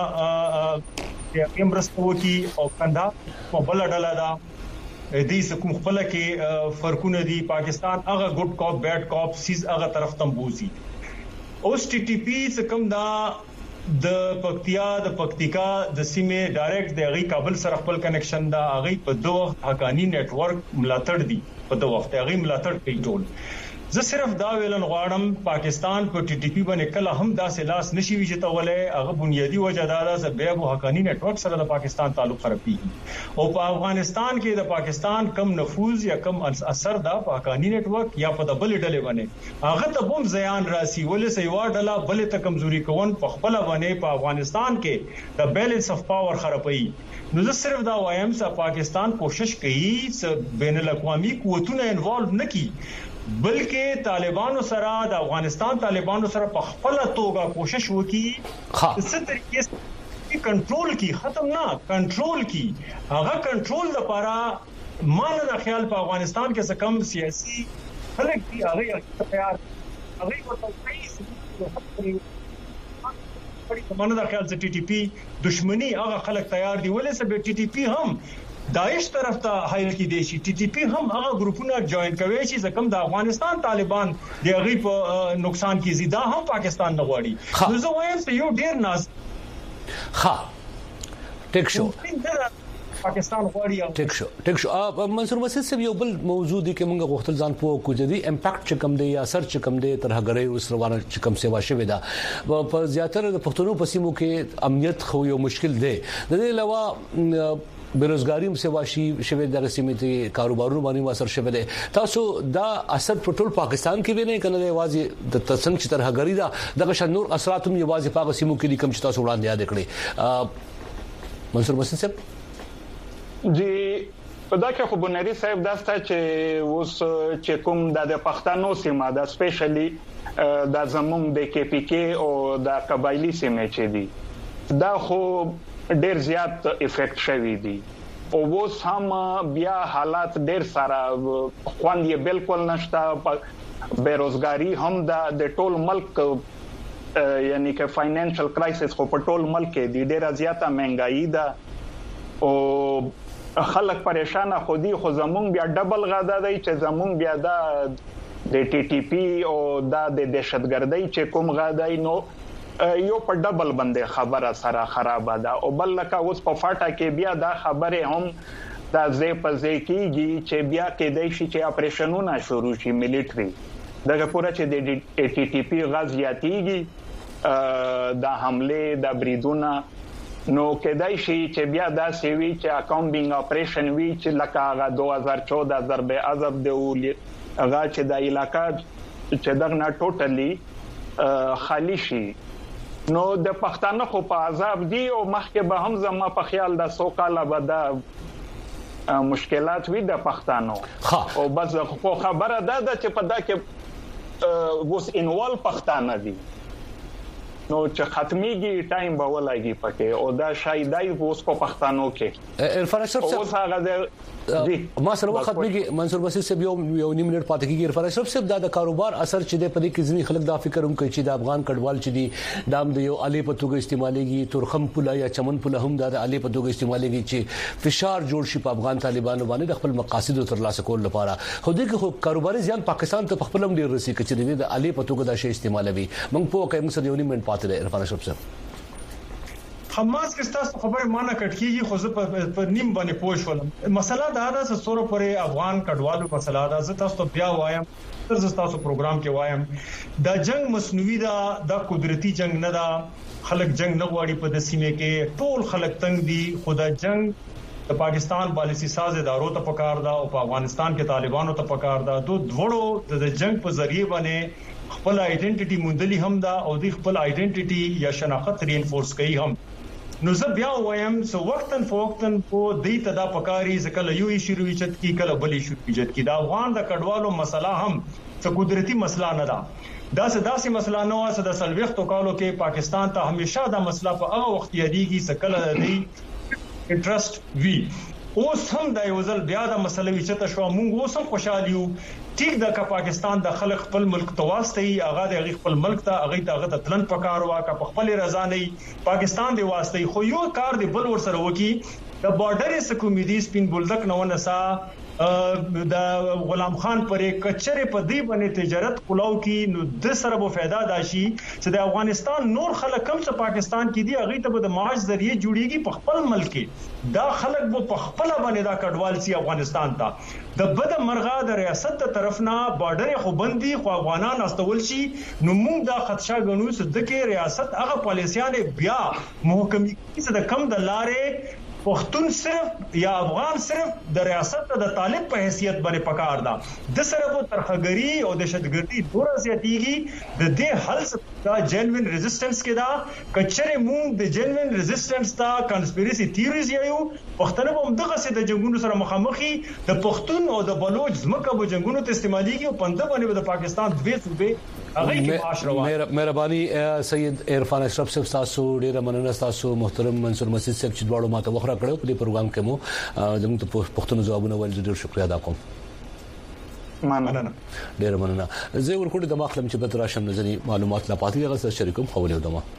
ډله امرستو کی او کنده په بل ډله دا دې کوم خپل کې فرقونه دي. پاکستان هغه ګډ کاپ بیډ کاپ سیز هغه طرف تم بوزي. اوس ټي ټي پی څخه دا د پکتیکا د سیمه ډایرکټ د غي کابل سره خپل کنیکشن دا غي په دوه حقانی نت ورک ملاتړ دي په دوه وخت غي ملاتړ کوي ټول. زه صرف دا ویلن غواړم پاکستان په ټي ټي پی باندې کله هم داسې لاس نشي ویجته ولې هغه بنیادی وجه دا ده چې بیا په حقانی نت ورک سره د پاکستان تعلق خرابېږي او په افغانستان کې د پاکستان کم نفوذ یا کم اثر دا په حقانی نت ورک یا په دبل ډلې باندې هغه ته بم زیان راسي ولې سیوا ډله بلې ته کمزوري کوون په خپل باندې په افغانستان کې د بیلنس اف پاور خرابېږي. نو زه صرف دا وایم چې پاکستان کوشش کوي چې بین الاقوامي قوتونه انوالو نکړي بلکې طالبانو سره د افغانستان طالبانو سره په خپل توګه کوشش وکړي چې څه طریقې سره کنټرول کی ختم نه کنټرول کی هغه کنټرول لپاره مان د خیال په افغانستان کې څه کم سیاسي خلک دي هغه تیار هغه ورته کوي مان د خیال چې ټي ټي پی دښمنی هغه خلک تیار دي ولې چې ټي ټي پی هم داعش طرف ته حایل کې دي شي ټي ټي پی هم هغه ګروپونه جوائن کوي چې ځکه د افغانستان طالبان د غي په نقصان کې زیاده هم پاکستان نه غواړي. نو زه وایم چې یو ډیر ناز ټیک شو پاکستان غواړي ټیک شو منصور مسعود صاحب یو بل موضوع دي کې موږ غوښتل ځان پوه کو جدي امپیکټ چې کم دی یا اثر چې کم دی تر هغه اوس روانه چې کم سیوا شوی دا په زیاتره د پښتنو په سیمو کې امنیت خو یو مشکل دی. د دې علاوه بیروزګاری هم سیوا شوی د رسمیتي کاروبارونو باندې اثر شوی دی. تاسو دا اثر په ټول پاکستان کې وینئ کنه یوازې د تسنګ چې تر هغه دا دغه شنور اثرات هم یوازې په سیمو کې کوم چې تاسو وړاندې یاد کړی. منصور مسعود صاحب جی په دا کې خو بنری صاحب دا ست چې اوس چې کوم د پښتنو سیمه دا سپیشلی د زموږ د کې پی کې او د قبایلی سیمه چې دي دا خو ډیر زیات افیکټ شوی دی او اوس هم بیا حالات ډیر سره خوان یې بالکل نشته. بیروزګاری هم د ټول ملک یعنی که فاینانشل کرایسس خو په ټول ملک کې دی ډیر زیاته مهنګایی ده او خلک پریشان خو دي خو زمونږ بیا ډبل غاده دی چې زمونږ بیا د ټي ټي پی او د دهشتګردۍ چې کوم غاده نو یو په ډبل باندې خبره سره خراب ده او بل لکه اوس په فاټا کې بیا دا خبره هم دا ځې په ځې کېږي چې بیا کېدای شي چې اپریشنونه شروع شي ملټري دغه پوره چې د ټي ټي پی غاز یاتېږي د حمله د بریدونه نو کېدای شي چې بیا دا سوي چې اکاونټینګ اپریشن وی چې لکه 2014 ضرب عذاب دی هغه چې د علاقې چې دغه ټوټلی خالی شي نو د پښتانه خو په عذاب دی او مخکې به هم زما په خیال د سوکاله به د مشکلات وي د پښتانه او بس خو خبره ده چې په دا کې وس انوال پښتانه دي نو چې ختميږي ټایم به ولایږي پکې او دا شایدای اوس په پښتنو کې عرفان اشرف اوس هغه ما سره وخت میږي منصور بصیر صاحب یو نیم منټ پاتې کیږي عرفان اشرف صاحب دا د کاروبار اثر چې د پدې کې ځنی خلک دا فکر هم کوي چې د افغان کډوال چې دي دام د یو علي په توګه استعمالېږي ترخم پولا یا چمن پولا هم د علي په توګه استعمالېږي چې فشار جوړ شي په افغان طالبانو باندې د خپل مقاصد ترلاسه کول لپاره خو دغه خو کاروباري ځان پاکستان ته خپل هم ډیر رسي چې د علي په توګه دا شی استعمالوي موږ په کوم څه یو نیم منټ پاتې عرفان اشرف صاحب حماس کې تاسو خبره مانه کټکیږي خو زه په نیم باندې پوښولم مسله دا ده چې سره پرې افغان کډوالو مسله ده زه تاسو بیا وایم تر تاسو پروګرام کې وایم دا جنگ مصنوعي ده د قدرتي جنگ نه ده خلک جنگ نه غواړي په د سیمه کې ټول خلک تنگ دي خدا جنگ د پاکستان پالیسی ساز ادارو ته پکار ده او په افغانستان کې طالبانو ته پکار ده دوه د جنگ په ذریعہ باندې خپل ائیډنټیټي موندلی هم ده او د خپل ائیډنټیټي یا شناخت رینفورس کوي هم نو زه بیا وایم سو وختن فوختن په دې تدا پکاري ځکه یو شروع چت کی کله بلی شروع چت کی دا افغان د کډوالو مسله هم څه قدرتي مسله نه ده داسې مسله نه واسه د سلويختو کالو کې پاکستان ته همیشه دا مسله په هغه وخت یادېږي سکله دی انټرست وی اوس هم د یو ځل بیا د مسله وچته شو مونږ اوس هم خوشاله یو ټیک د پاکستان د خلک خپل ملک تواسته هغه د خپل ملک ته هغه ته تلن پکار واکه په خپل رضا نه پاکستان دی واسطه خو یو کار دی بل ور سره وکی د بارډر سکومیدي سپین بولدک نو نسا د غلام خان پرې کچره په دی باندې تجارت کولاو کی نو د سره به फायदा داشي چې د افغانستان نور خلک کم څه پاکستان کې دی هغه ته د معاش ذریعہ جوړیږي په خپل ملک کې دا خلک په خپل باندې دا کډوال سي افغانستان ته د بد مرغه د ریاست ته طرف نه بارډر خو بندي خو افغانان استول شي نو موږ دا خدشه غنو چې د کې ریاست هغه پالیسیانه بیا محکمې کې د کم د لارې پښتون صرف یا افغان صرف د ریاست د طالب په حیثیت باندې پکار ده د سره په ترخګری او دهشتګردي دور زیاتیږي د دې حل دا جنوین ریزिस्टेंस کې دا کچره مونږ د جنوین ریزिस्टेंस دا کانسپیرسي تھیوریز یو پښتنه هم دغه څه د جنگونو سره مخامخي د پښتون او د بلوچ زمکه په جنگونو ته استعماليږي او پنده باندې د پاکستان دوی صوبې هغه کې معاش روان مهرباني سید عرفان اشرف صاحب تاسو ډیره مننه تاسو محترم منصور مسجد صاحب چې دواړو ماته وخت کړو په دې پروګرام کې مو زموږ ته پښتون ځوابونه ول ډیر شکریا ادا کوم مننه ډیر مننه زه ورکوټ د مخلم چې به راشم نظری معلومات لا پاتې غوښتل شریکوم خو له دوه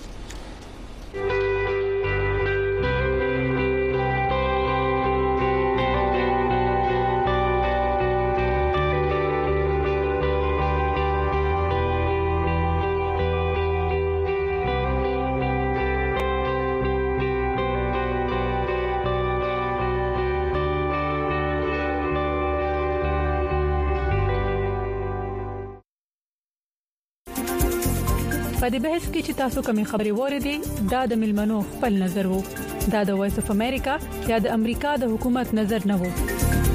په دې بحث کې چې تاسو کومې خبرې وریدي دا د ملمنو خپل نظر وو دا د وایس اف امریکا یا د امریکا د حکومت نظر نه وو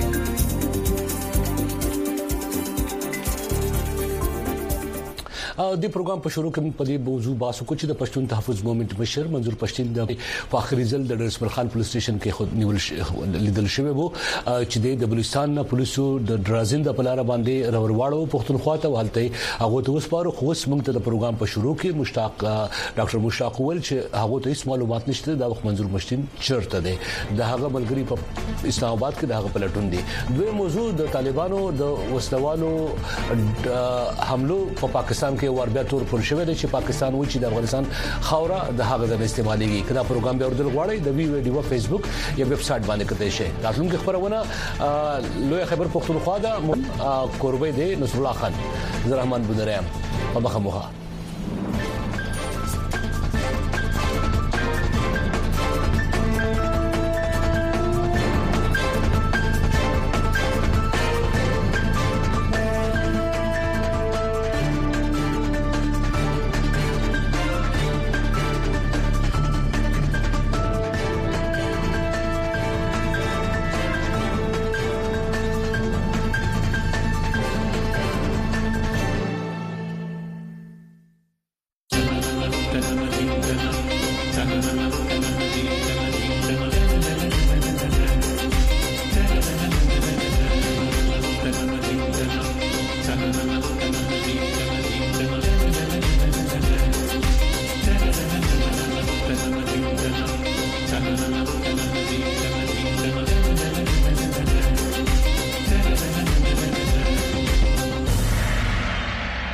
د پروګرام په شروع کې په دې موضوع باسو کو چې د پښتون تحفظ موومېنټ مشر منظور پښتين د فاخري ځل د ډرسمل خان پولیس سټیشن کې خود نیول لیدل شوی وو چې د بلوچستان پولیسو د درازین د پلار باندې رورواړو پښتونخوا ته ولته هغه ته وسپارو خو موږ ته د پروګرام په شروع کې مشتاق ډاکټر مشتاق ول چې هغه ته هیڅ معلومات نشته د منظور پښتين چرته دی د هغه ملګری په اسلام آباد کې د هغه پلټون دی دوی موضوع د طالبانو د وسلوالو حملو په پاکستان کې ور بیا تور پر شوې ده چې پاکستان و چې د افغانستان خاوره د هغه د استعماليږي کدا پروګرام به اوردل غواړي د ویډیو فیسبوک یا ویب سټ باندې کته شي راتلونکي خبرونه لوی خبر پښتونخوا ده قربې ده نصر الله خان زرحمان بن رحم په مخه